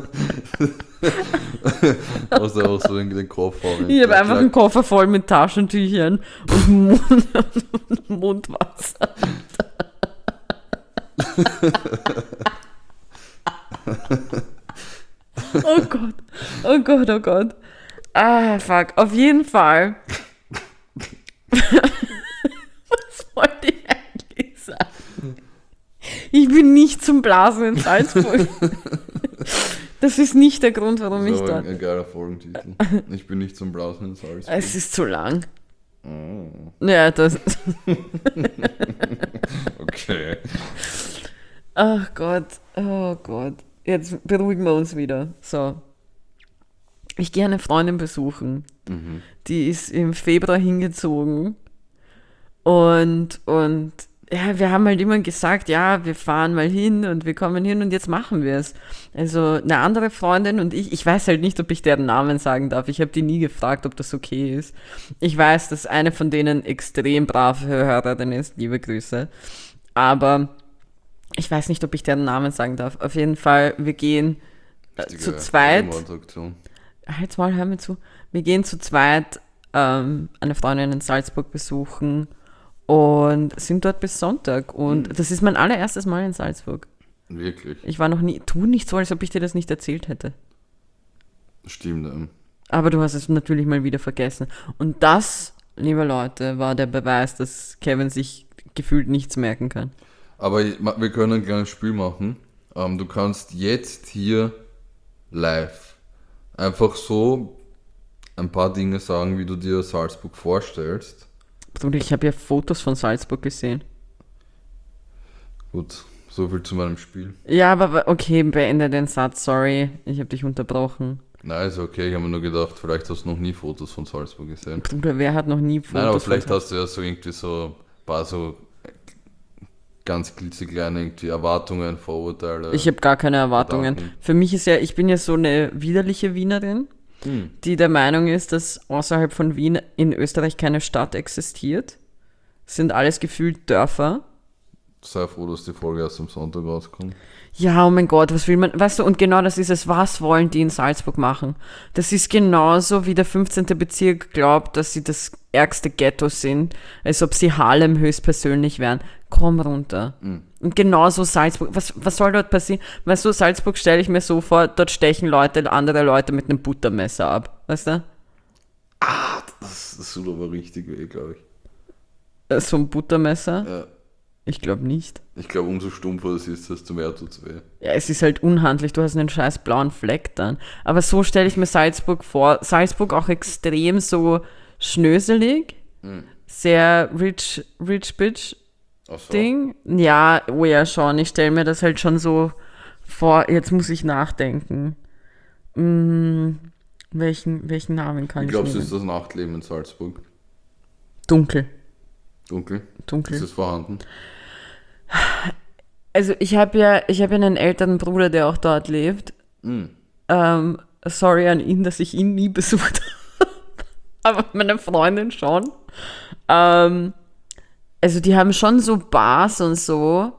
Hast du auch so den Koffer. ich habe einfach einen Koffer voll mit Taschentüchern und Mundwasser. Oh Gott, oh Gott, oh Gott. Ah, fuck. Auf jeden Fall. Was wollte ich eigentlich sagen? Ich bin nicht zum Blasen in Salzburg. Das ist nicht der Grund, warum ich So da. ein geiler Folgentitel. Ich bin nicht zum Brausen in Salzburg. Es ist zu lang. Oh, Ja, das. okay. Ach Gott, oh Gott. Jetzt beruhigen wir uns wieder. So. Ich gehe eine Freundin besuchen. Mhm. Die ist im Februar hingezogen. Und ja, wir haben halt immer gesagt, ja, wir fahren mal hin und wir kommen hin und jetzt machen wir es. Also eine andere Freundin und ich weiß halt nicht, ob ich deren Namen sagen darf. Ich habe die nie gefragt, ob das okay ist. Ich weiß, dass eine von denen extrem brave Hörerin ist. Liebe Grüße. Aber ich weiß nicht, ob ich deren Namen sagen darf. Auf jeden Fall, wir gehen zu zweit. Halt's mal, hör mir zu. Wir gehen zu zweit eine Freundin in Salzburg besuchen und sind dort bis Sonntag. Und das ist mein allererstes Mal in Salzburg. Wirklich? Ich war noch nie, tu nicht so, als ob ich dir das nicht erzählt hätte. Stimmt. Aber du hast es natürlich mal wieder vergessen. Und das, liebe Leute, war der Beweis, dass Kevin sich gefühlt nichts merken kann. Aber wir können ein kleines Spiel machen. Du kannst jetzt hier live einfach so ein paar Dinge sagen, wie du dir Salzburg vorstellst. Bruder, ich habe ja Fotos von Salzburg gesehen. Gut, so viel zu meinem Spiel. Ja, aber okay, beende den Satz, sorry. Ich habe dich unterbrochen. Nein, ist okay, ich habe mir nur gedacht, vielleicht hast du noch nie Fotos von Salzburg gesehen. Bruder, wer hat noch nie Fotos Nein, aber von vielleicht Salzburg? hast du ja so irgendwie so ein paar so ganz klitzekleine irgendwie Erwartungen, Vorurteile. Ich habe gar keine Erwartungen. Gedanken. Für mich ist ja, ich bin ja so eine widerliche Wienerin, die der Meinung ist, dass außerhalb von Wien in Österreich keine Stadt existiert. Es sind alles gefühlt Dörfer. Sei froh, dass die Folge erst am Sonntag rauskommt. Ja, oh mein Gott, was will man, weißt du, und genau das ist es, was wollen die in Salzburg machen? Das ist genauso, wie der 15. Bezirk glaubt, dass sie das ärgste Ghetto sind, als ob sie Harlem höchstpersönlich wären. Komm runter. Und genauso Salzburg, was soll dort passieren? Weißt du, Salzburg stelle ich mir so vor, dort stechen Leute andere Leute mit einem Buttermesser ab, weißt du? Das tut aber richtig weh, glaube ich. So ein Buttermesser? Ja. Ich glaube nicht. Ich glaube, umso stumpfer es ist, desto mehr tut es weh. Ja, es ist halt unhandlich, du hast einen scheiß blauen Fleck dann. Aber so stelle ich mir Salzburg vor. Salzburg auch extrem so schnöselig, sehr rich bitch Ach so. Ding. Ja, oh ja, schon. Ich stelle mir das halt schon so vor. Jetzt muss ich nachdenken. Welchen Namen kann Wie ich glaubst du, nehmen? ist das Nachtleben in Salzburg? Dunkel. Dunkel? Dunkel. Ist es vorhanden? Also ich habe ja einen älteren Bruder, der auch dort lebt. Sorry an ihn, dass ich ihn nie besucht habe. Aber meine Freundin schon. Also die haben schon so Bars und so.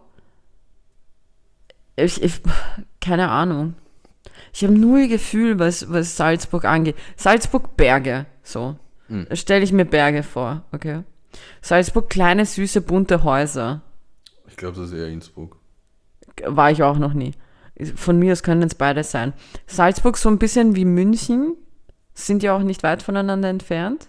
Keine Ahnung. Ich habe null Gefühl, was Salzburg angeht. Salzburg Berge, so. Da stelle ich mir Berge vor, okay. Salzburg kleine, süße, bunte Häuser. Ich glaube, das ist eher Innsbruck. War ich auch noch nie. Von mir aus können es beide sein. Salzburg so ein bisschen wie München. Sind ja auch nicht weit voneinander entfernt.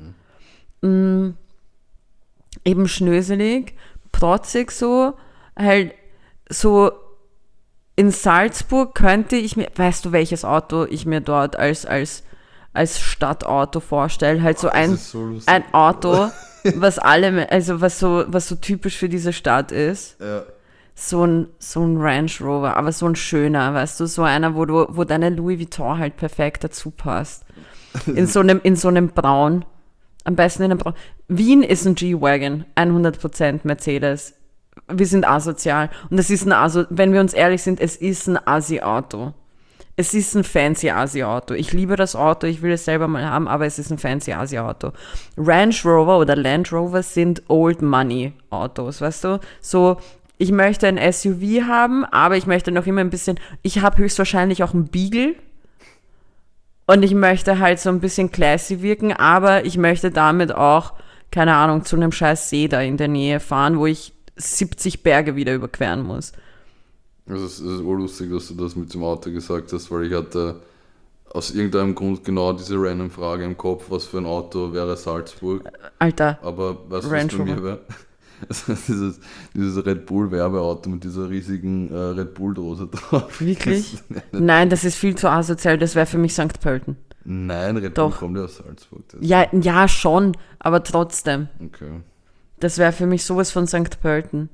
Eben schnöselig, protzig so. Halt so in Salzburg könnte ich mir, weißt du, welches Auto ich mir dort als Stadtauto vorstelle? Halt so Das ist so lustig. ein Auto, was so typisch für diese Stadt ist. Ja. So ein Range Rover, aber so ein schöner, weißt du, so einer, wo deine Louis Vuitton halt perfekt dazu passt. In so einem Braun. Am besten in einem Wien ist ein G-Wagon, 100% Mercedes. Wir sind asozial. Und es ist wenn wir uns ehrlich sind, es ist ein Assi-Auto. Es ist ein fancy Asi-Auto. Ich liebe das Auto, ich will es selber mal haben, aber es ist ein fancy Asi-Auto. Range Rover oder Land Rover sind Old Money Autos, weißt du? So, ich möchte ein SUV haben, aber ich möchte noch immer ein bisschen, ich habe höchstwahrscheinlich auch einen Beagle und ich möchte halt so ein bisschen classy wirken, aber ich möchte damit auch, keine Ahnung, zu einem scheiß See da in der Nähe fahren, wo ich 70 Berge wieder überqueren muss. Also es ist urlustig, dass du das mit dem Auto gesagt hast, weil ich hatte aus irgendeinem Grund genau diese random Frage im Kopf, was für ein Auto wäre Salzburg. Alter, Aber weißt du, Range was bei mir Rover. wäre? Also dieses Red Bull Werbeauto mit dieser riesigen Red Bull Dose drauf. Wirklich? Nein, das ist viel zu asozial, das wäre für mich St. Pölten. Nein, Red Doch. Bull kommt ja aus Salzburg. Ja, schon, aber trotzdem. Okay. Das wäre für mich sowas von St. Pölten.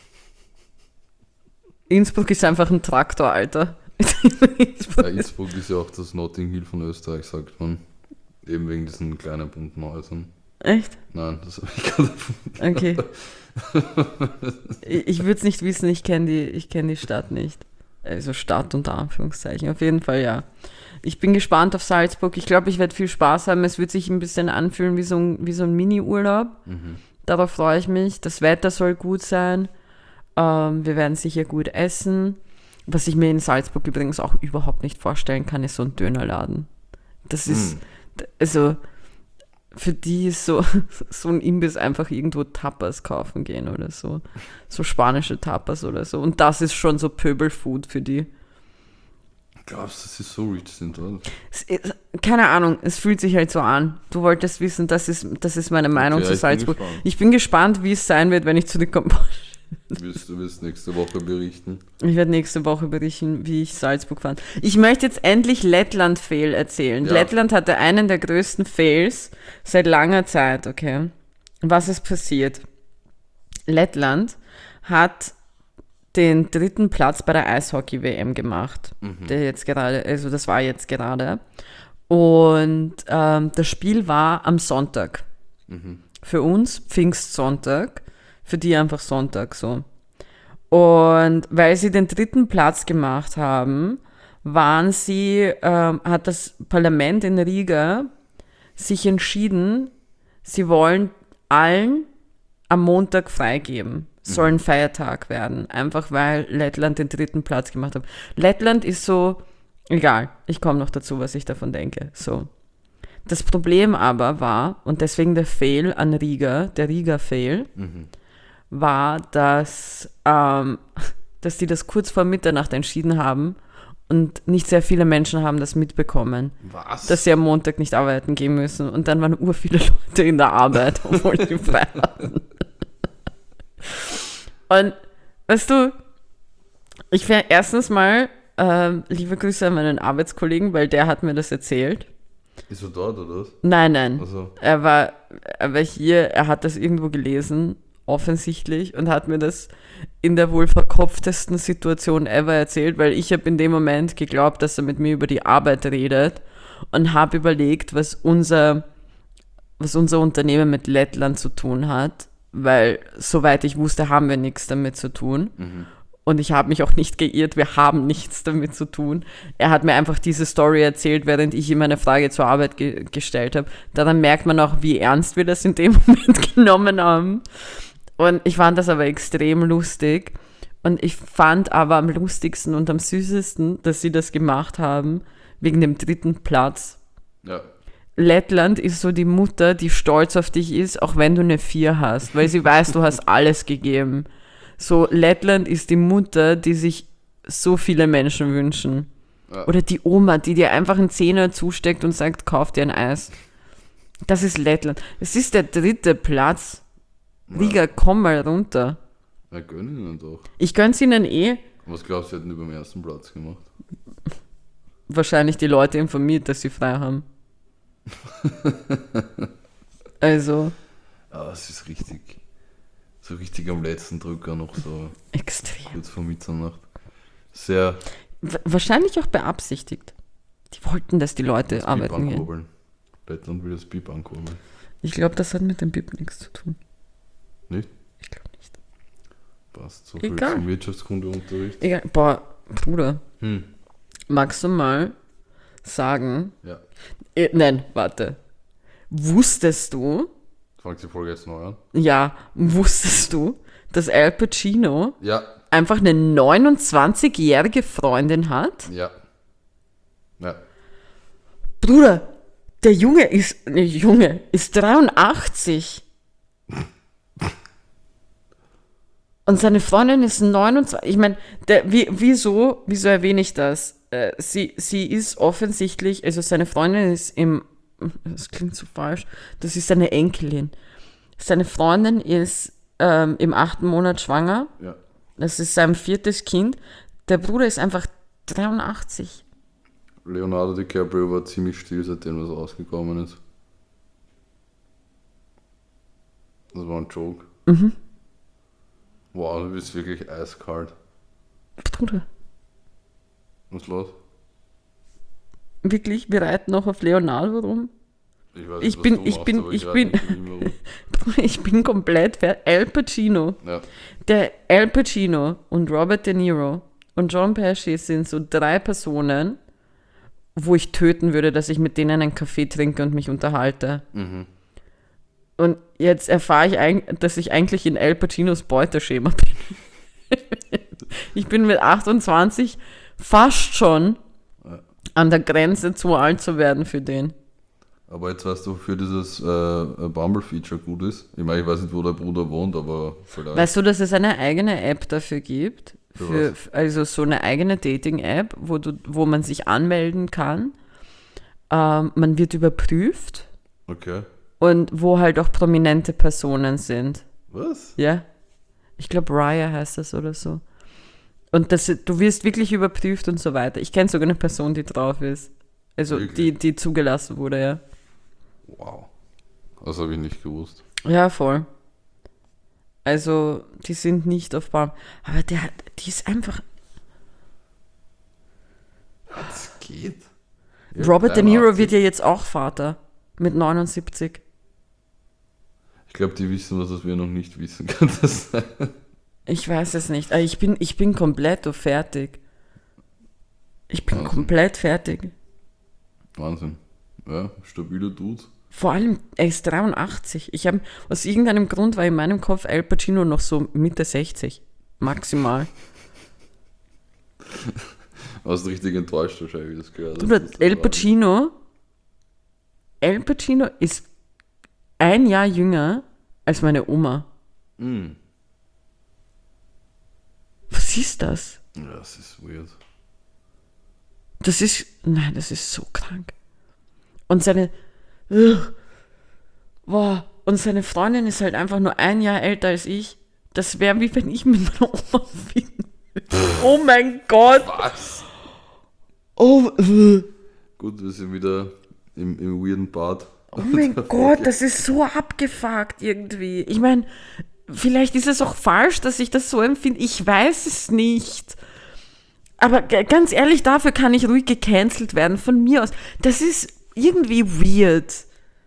Innsbruck ist einfach ein Traktor, Alter. Ja, Innsbruck ist ja auch das Notting Hill von Österreich, sagt man. Eben wegen diesen kleinen bunten Häusern. Echt? Nein, das habe ich gerade erfunden. Okay. Ich würde es nicht wissen, ich kenne die Stadt nicht. Also Stadt unter Anführungszeichen, auf jeden Fall ja. Ich bin gespannt auf Salzburg. Ich glaube, ich werde viel Spaß haben. Es wird sich ein bisschen anfühlen wie so ein Mini-Urlaub. Darauf freue ich mich. Das Wetter soll gut sein. Wir werden sicher gut essen. Was ich mir in Salzburg übrigens auch überhaupt nicht vorstellen kann, ist so ein Dönerladen. Das ist, also für die ist so ein Imbiss einfach irgendwo Tapas kaufen gehen oder so. So spanische Tapas oder so. Und das ist schon so Pöbelfood für die. Glaubst du, dass sie so rich sind, oder? Keine Ahnung, es fühlt sich halt so an. Du wolltest wissen, das ist meine Meinung zu Salzburg. Ich bin gespannt, wie es sein wird, wenn ich zurückkomme. Du wirst nächste Woche berichten. Ich werde nächste Woche berichten, wie ich Salzburg fand. Ich möchte jetzt endlich Lettland-Fail erzählen. Ja. Lettland hatte einen der größten Fails seit langer Zeit, okay? Was ist passiert? Lettland hat den 3. Platz bei der Eishockey-WM gemacht. Der jetzt gerade, also das war jetzt gerade. Und das Spiel war am Sonntag. Für uns Pfingstsonntag. Für die einfach Sonntag so. Und weil sie den 3. Platz gemacht haben, hat das Parlament in Riga sich entschieden, sie wollen allen am Montag freigeben. Soll ein Feiertag werden. Einfach weil Lettland den 3. Platz gemacht hat. Lettland ist so, egal, ich komme noch dazu, was ich davon denke. So. Das Problem aber war, und deswegen der Fail an Riga, der Riga-Fail, war, dass die das kurz vor Mitternacht entschieden haben und nicht sehr viele Menschen haben das mitbekommen. Was? Dass sie am Montag nicht arbeiten gehen müssen. Und dann waren viele Leute in der Arbeit, obwohl sie frei hatten. Und, weißt du, ich wäre erstens mal, liebe Grüße an meinen Arbeitskollegen, weil der hat mir das erzählt. Ist er dort, oder was? Nein. Also. Er war hier, er hat das irgendwo gelesen, offensichtlich, und hat mir das in der wohl verkopftesten Situation ever erzählt, weil ich habe in dem Moment geglaubt, dass er mit mir über die Arbeit redet und habe überlegt, was unser Unternehmen mit Lettland zu tun hat, weil soweit ich wusste, haben wir nichts damit zu tun. Und ich habe mich auch nicht geirrt, wir haben nichts damit zu tun. Er hat mir einfach diese Story erzählt, während ich ihm eine Frage zur Arbeit gestellt habe. Daran merkt man auch, wie ernst wir das in dem Moment genommen haben. Und ich fand das aber extrem lustig. Und ich fand aber am lustigsten und am süßesten, dass sie das gemacht haben, wegen dem 3. Platz. Ja. Lettland ist so die Mutter, die stolz auf dich ist, auch wenn du eine 4 hast, weil sie weiß, du hast alles gegeben. So, Lettland ist die Mutter, die sich so viele Menschen wünschen. Ja. Oder die Oma, die dir einfach einen Zehner zusteckt und sagt, kauf dir ein Eis. Das ist Lettland. Es ist der 3. Platz. Riga, komm mal runter. Ja, gönn ihnen doch. Ich gönn's ihnen eh. Was glaubst du, hätten die beim 1. Platz gemacht? Wahrscheinlich die Leute informiert, dass sie frei haben. Also. Ah, es ist richtig. So richtig am letzten Drücker noch so. Extrem. Kurz vor Mitternacht. Sehr. Wahrscheinlich auch beabsichtigt. Die wollten, dass die Leute arbeiten gehen. Lettland will das BIP ankurbeln. Ich glaube, das hat mit dem BIP nichts zu tun. Nicht? Ich glaube nicht. Passt so viel Egal. zum Wirtschaftskundeunterricht. Egal. Boah, Bruder, Hm. magst du mal sagen... Ja. Nein, warte. Wusstest du, Fangt die Folge jetzt neu an? wusstest du, dass Al Pacino Ja. einfach eine 29-jährige Freundin hat? Ja. Ja. Bruder, der Junge ist 83. Und seine Freundin ist 29. Ich meine, wieso erwähne ich das? Sie ist offensichtlich, also seine Freundin ist das klingt so falsch, das ist seine Enkelin. Seine Freundin ist im 8. Monat schwanger. Ja. Das ist sein 4. Kind. Der Bruder ist einfach 83. Leonardo DiCaprio war ziemlich still, seitdem was rausgekommen ist. Das war ein Joke. Mhm. Wow, du bist wirklich eiskalt. Bruder, Was ist los? wirklich, wir reiten noch auf Leonardo rum. Ich weiß Ich nicht, was bin- du ich machst, bin- aber ich reite bin- nicht mit ihm herum. Bruder, ich bin komplett fertig. Al Pacino. Ja. Der Al Pacino und Robert De Niro und John Pesci sind so 3 Personen, wo ich töten würde, dass ich mit denen einen Kaffee trinke und mich unterhalte. Mhm. Und jetzt erfahre ich, dass ich eigentlich in Al Pacinos Beuteschema bin. Ich bin mit 28 fast schon an der Grenze, zu alt zu werden für den. Aber jetzt weißt du, wofür dieses Bumble-Feature gut ist. Ich meine, ich weiß nicht, wo der Bruder wohnt, aber vielleicht. Weißt du, dass es eine eigene App dafür gibt? Für Also so eine eigene Dating-App, wo man sich anmelden kann. Man wird überprüft Okay. und wo halt auch prominente Personen sind. Was? Ja. Ich glaube, Raya heißt das oder so. Und du wirst wirklich überprüft und so weiter. Ich kenne sogar eine Person, die drauf ist. Also Wirklich? die zugelassen wurde, ja. Wow. Das habe ich nicht gewusst. Ja, voll. Also, die sind nicht auf Baum. Aber die ist einfach... Das geht. Ja, Robert De Niro 83. wird ja jetzt auch Vater. Mit 79. Ich glaube, die wissen, was wir noch nicht wissen. Kann das sein? Ich weiß es nicht. Aber ich bin komplett fertig. Ich bin Wahnsinn. komplett fertig. Wahnsinn. Ja, stabile Dude. Vor allem, er ist 83. Aus irgendeinem Grund war in meinem Kopf Al Pacino noch so Mitte 60. Maximal. Warst richtig enttäuscht wahrscheinlich, wie das gehört Oder hast. Al Pacino ist ein Jahr jünger als meine Oma. Mhm. Was ist das? Ja, das ist weird. Das ist so krank. Und seine und seine Freundin ist halt einfach nur ein Jahr älter als ich. Das wäre wie wenn ich mit meiner Oma finden würde. Oh mein Gott. Was? Oh, Gut, wir sind wieder im weirden Part. oh mein Gott, das ist so abgefuckt irgendwie. Ich meine, vielleicht ist es auch falsch, dass ich das so empfinde. Ich weiß es nicht. Aber ganz ehrlich, dafür kann ich ruhig gecancelt werden von mir aus. Das ist irgendwie weird.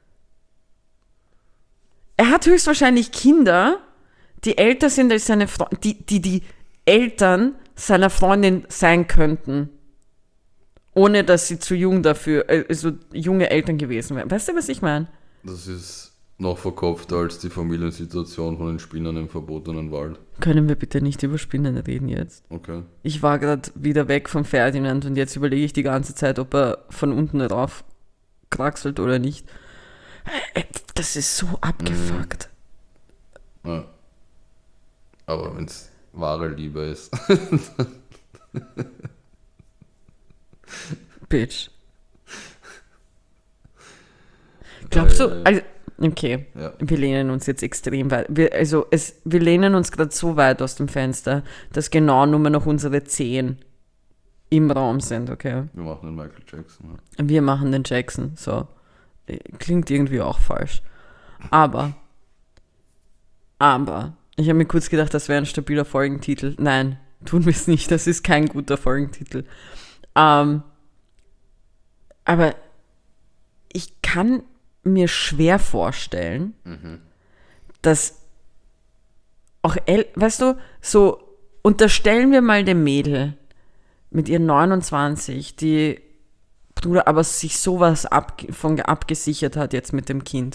Er hat höchstwahrscheinlich Kinder, die älter sind als seine die Eltern seiner Freundin sein könnten. Ohne dass sie zu jung dafür, also junge Eltern gewesen wären. Weißt du, was ich meine? Das ist noch verkopfter als die Familiensituation von den Spinnern im verbotenen Wald. Können wir bitte nicht über Spinnen reden jetzt? Okay. Ich war gerade wieder weg von Ferdinand und jetzt überlege ich die ganze Zeit, ob er von unten rauf kraxelt oder nicht. Das ist so abgefuckt. Ja. Aber wenn es wahre Liebe ist. Bitch. Glaubst du, also, okay, Ja. wir lehnen uns jetzt extrem weit. Wir lehnen uns gerade so weit aus dem Fenster, dass genau nur noch unsere 10 im Raum sind, okay? Wir machen den Michael Jackson. Ja. Wir machen den Jackson, so. Klingt irgendwie auch falsch. Aber, ich habe mir kurz gedacht, das wäre ein stabiler Folgentitel. Nein, tun wir es nicht, das ist kein guter Folgentitel. Aber ich kann mir schwer vorstellen, dass auch, weißt du, so unterstellen wir mal dem Mädel mit ihren 29, die Bruder aber sich sowas abgesichert hat jetzt mit dem Kind,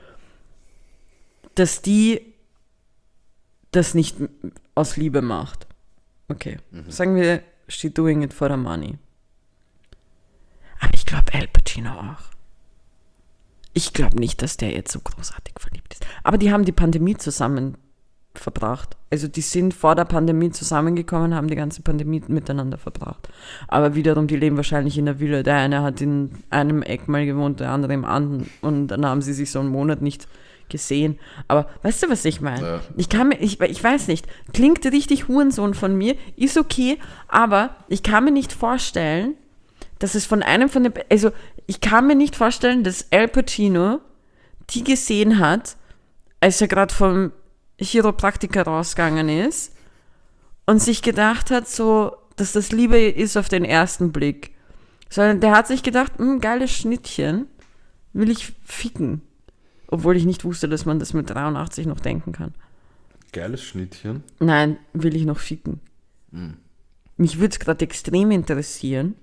dass die das nicht aus Liebe macht. Okay, sagen wir, she doing it for the money. Aber ich glaube, Al Pacino auch. Ich glaube nicht, dass der jetzt so großartig verliebt ist. Aber die haben die Pandemie zusammen verbracht. Also die sind vor der Pandemie zusammengekommen, haben die ganze Pandemie miteinander verbracht. Aber wiederum, die leben wahrscheinlich in der Villa. Der eine hat in einem Eck mal gewohnt, der andere im anderen. Und dann haben sie sich so einen Monat nicht gesehen. Aber weißt du, was ich meine? Ja. Ich weiß nicht. Klingt richtig Hurensohn von mir. Ist okay. Aber ich kann mir nicht vorstellen, dass es von einem von den... Also ich kann mir nicht vorstellen, dass Al Pacino die gesehen hat, als er gerade vom Chiropraktiker rausgegangen ist und sich gedacht hat, so, dass das Liebe ist auf den ersten Blick. Sondern der hat sich gedacht, geiles Schnittchen, will ich ficken. Obwohl ich nicht wusste, dass man das mit 83 noch denken kann. Geiles Schnittchen? Nein, will ich noch ficken. Mich würde es gerade extrem interessieren,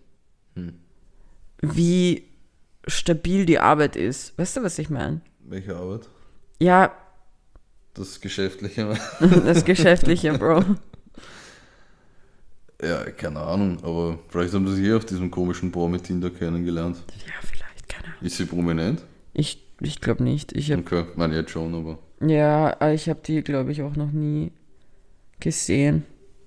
wie stabil die Arbeit ist. Weißt du, was ich meine? Welche Arbeit? Ja. Das Geschäftliche. Das Geschäftliche, Bro. Ja, keine Ahnung, aber vielleicht haben sie hier auf diesem komischen Bohr mit Tinder kennengelernt. Ja, vielleicht, keine Ahnung. Ist sie prominent? Ich glaube nicht. Okay, meine jetzt schon, aber... Ja, ich habe die, glaube ich, auch noch nie gesehen.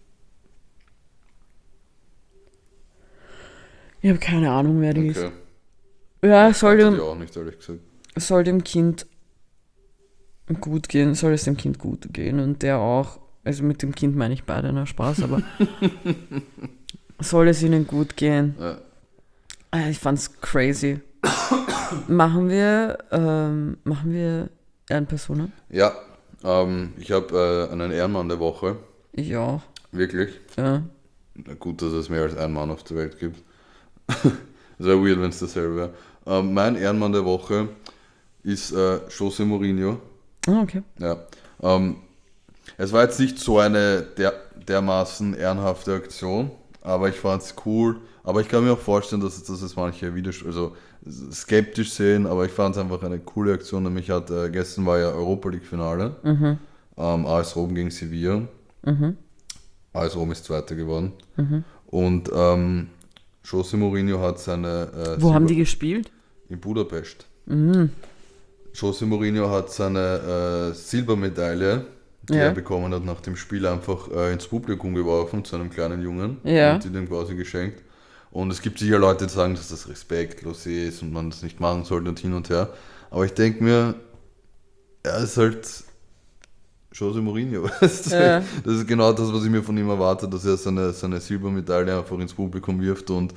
Ich habe keine Ahnung, wer die ist. Ja, soll dem Kind gut gehen, soll es dem Kind gut gehen und der auch, also mit dem Kind meine ich beide, na Spaß, aber soll es ihnen gut gehen. Ja. Ich fand's crazy. Machen wir Ehrenpersonen? Ja, ich habe einen Ehrenmann der Woche. Ich auch. Wirklich? Ja. Gut, dass es mehr als einen Mann auf der Welt gibt. Es wäre weird, wenn es dasselbe wäre. Mein Ehrenmann der Woche ist José Mourinho. Ah, okay. Ja. Es war jetzt nicht so eine dermaßen ehrenhafte Aktion, aber ich fand es cool. Aber ich kann mir auch vorstellen, dass es manche skeptisch sehen, aber ich fand es einfach eine coole Aktion. Nämlich gestern war ja Europa League Finale. AS Rom gegen Sevilla. AS Rom ist Zweiter geworden. Und José Mourinho hat seine... Wo haben die gespielt? In Budapest. José Mourinho hat seine Silbermedaille, die er bekommen hat, nach dem Spiel einfach ins Publikum geworfen, zu einem kleinen Jungen. Ja. Und die dem quasi geschenkt. Und es gibt sicher Leute, die sagen, dass das respektlos ist und man das nicht machen sollte und hin und her. Aber ich denke mir, er ist halt José Mourinho. Weißt du? Ja. Das ist genau das, was ich mir von ihm erwarte, dass er seine Silbermedaille einfach ins Publikum wirft und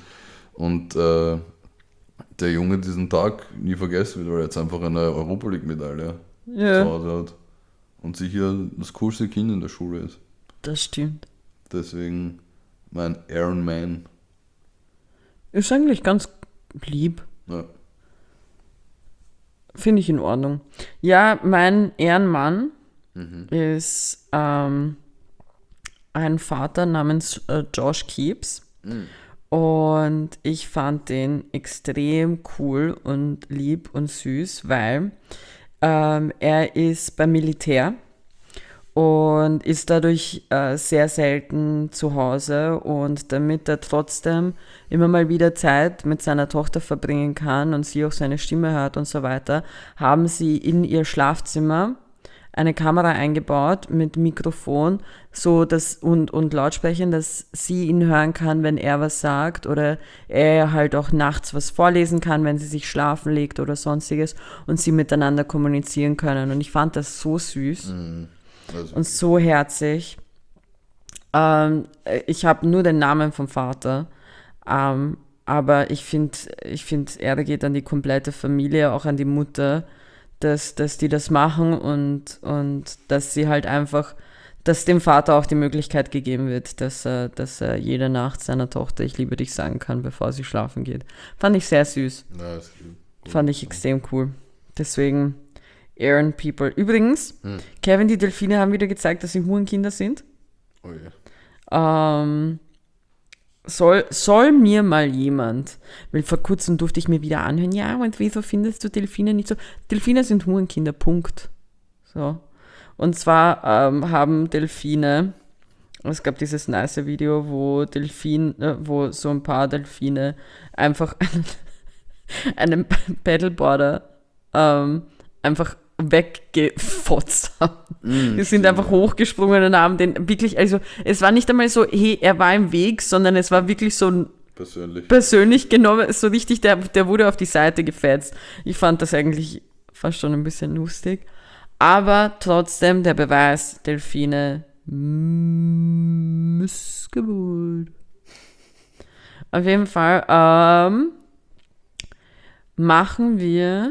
der Junge diesen Tag nie vergessen wird, weil er jetzt einfach eine Europa League Medaille zu Hause hat und sicher das coolste Kind in der Schule ist. Das stimmt. Deswegen mein Iron Man. Ist eigentlich ganz lieb. Ja. Finde ich in Ordnung. Ja, mein Ehrenmann ist ein Vater namens Josh Keeps. Und ich fand den extrem cool und lieb und süß, weil er ist beim Militär und ist dadurch sehr selten zu Hause, und damit er trotzdem immer mal wieder Zeit mit seiner Tochter verbringen kann und sie auch seine Stimme hört und so weiter, haben sie in ihr Schlafzimmer eine Kamera eingebaut mit Mikrofon und Lautsprechern, dass sie ihn hören kann, wenn er was sagt, oder er halt auch nachts was vorlesen kann, wenn sie sich schlafen legt oder sonstiges, und sie miteinander kommunizieren können. Und ich fand das so süß und so herzig. Ich habe nur den Namen vom Vater, aber ich finde, Ehre geht an die komplette Familie, auch an die Mutter, dass die das machen und dass sie halt einfach, dass dem Vater auch die Möglichkeit gegeben wird, dass er jede Nacht seiner Tochter "Ich liebe dich" sagen kann, bevor sie schlafen geht. Fand ich sehr süß. Ja, fand ich extrem cool. Deswegen Aaron People. Übrigens, Kevin, die Delfine haben wieder gezeigt, dass sie Hurenkinder sind. Oh je. Soll mir mal jemand, weil vor kurzem durfte ich mir wieder anhören, ja, und wieso findest du Delfine nicht so? Delfine sind Hurenkinder, Punkt. So. Und zwar haben Delfine, es gab dieses nice Video, wo so ein paar Delfine einfach einen Paddleboarder einfach weggefotzt haben. Die sind einfach hochgesprungen und haben den wirklich, also es war nicht einmal so, hey, er war im Weg, sondern es war wirklich so ein persönlich genommen, so richtig, der wurde auf die Seite gefetzt. Ich fand das eigentlich fast schon ein bisschen lustig. Aber trotzdem der Beweis, Delfine Missgeburt. Auf jeden Fall machen wir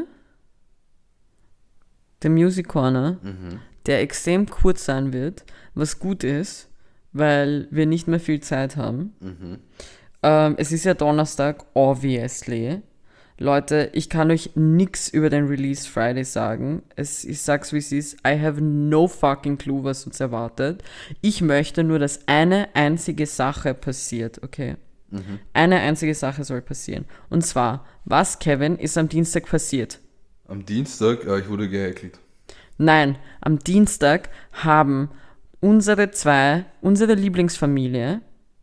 den Music Corner, der extrem kurz sein wird, was gut ist, weil wir nicht mehr viel Zeit haben. Es ist ja Donnerstag, obviously. Leute, ich kann euch nichts über den Release Friday sagen. Ich sag's wie es ist. I have no fucking clue, was uns erwartet. Ich möchte nur, dass eine einzige Sache passiert, okay? Eine einzige Sache soll passieren. Und zwar, was, Kevin, ist am Dienstag passiert? Am Dienstag? Ja, ich wurde gehackelt. Nein, am Dienstag haben unsere Lieblingsfamilie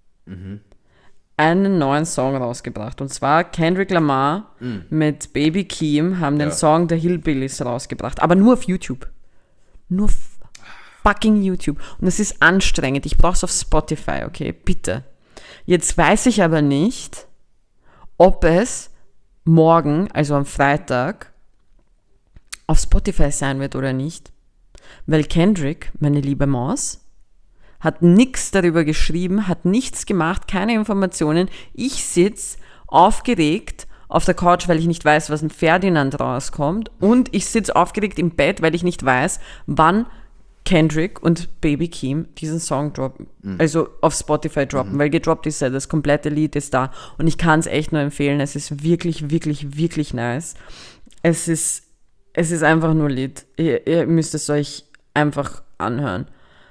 einen neuen Song rausgebracht. Und zwar Kendrick Lamar mit Baby Keem haben den Song The Hillbillies rausgebracht. Aber nur auf YouTube. Nur fucking YouTube. Und es ist anstrengend. Ich brauch's auf Spotify, okay? Bitte. Jetzt weiß ich aber nicht, ob es morgen, also am Freitag, auf Spotify sein wird oder nicht. Weil Kendrick, meine liebe Maus, hat nichts darüber geschrieben, hat nichts gemacht, keine Informationen. Ich sitze aufgeregt auf der Couch, weil ich nicht weiß, was ein Ferdinand rauskommt. Und ich sitze aufgeregt im Bett, weil ich nicht weiß, wann Kendrick und Baby Keem diesen Song droppen. Also auf Spotify droppen, weil gedroppt ist ja, das komplette Lied ist da. Und ich kann es echt nur empfehlen. Es ist wirklich, wirklich, wirklich nice. Es ist einfach nur Lied. Ihr müsst es euch einfach anhören.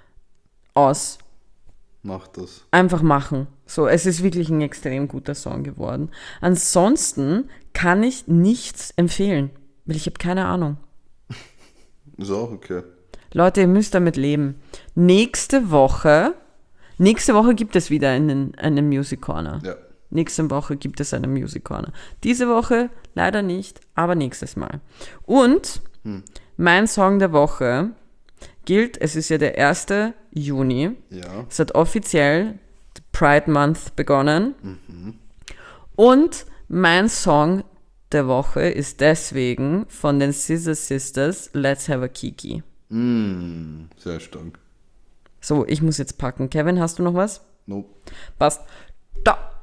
Macht das. Einfach machen. So, es ist wirklich ein extrem guter Song geworden. Ansonsten kann ich nichts empfehlen, weil ich habe keine Ahnung. Ist auch okay. Leute, ihr müsst damit leben. Nächste Woche gibt es wieder einen Music Corner. Ja. Nächste Woche gibt es einen Music Corner. Diese Woche leider nicht, aber nächstes Mal. Und mein Song der Woche gilt, es ist ja der 1. Juni. Ja. Es hat offiziell Pride Month begonnen. Und mein Song der Woche ist deswegen von den Scissor Sisters, Let's Have a Kiki. Sehr stark. So, ich muss jetzt packen. Kevin, hast du noch was? Nope. Passt. Da.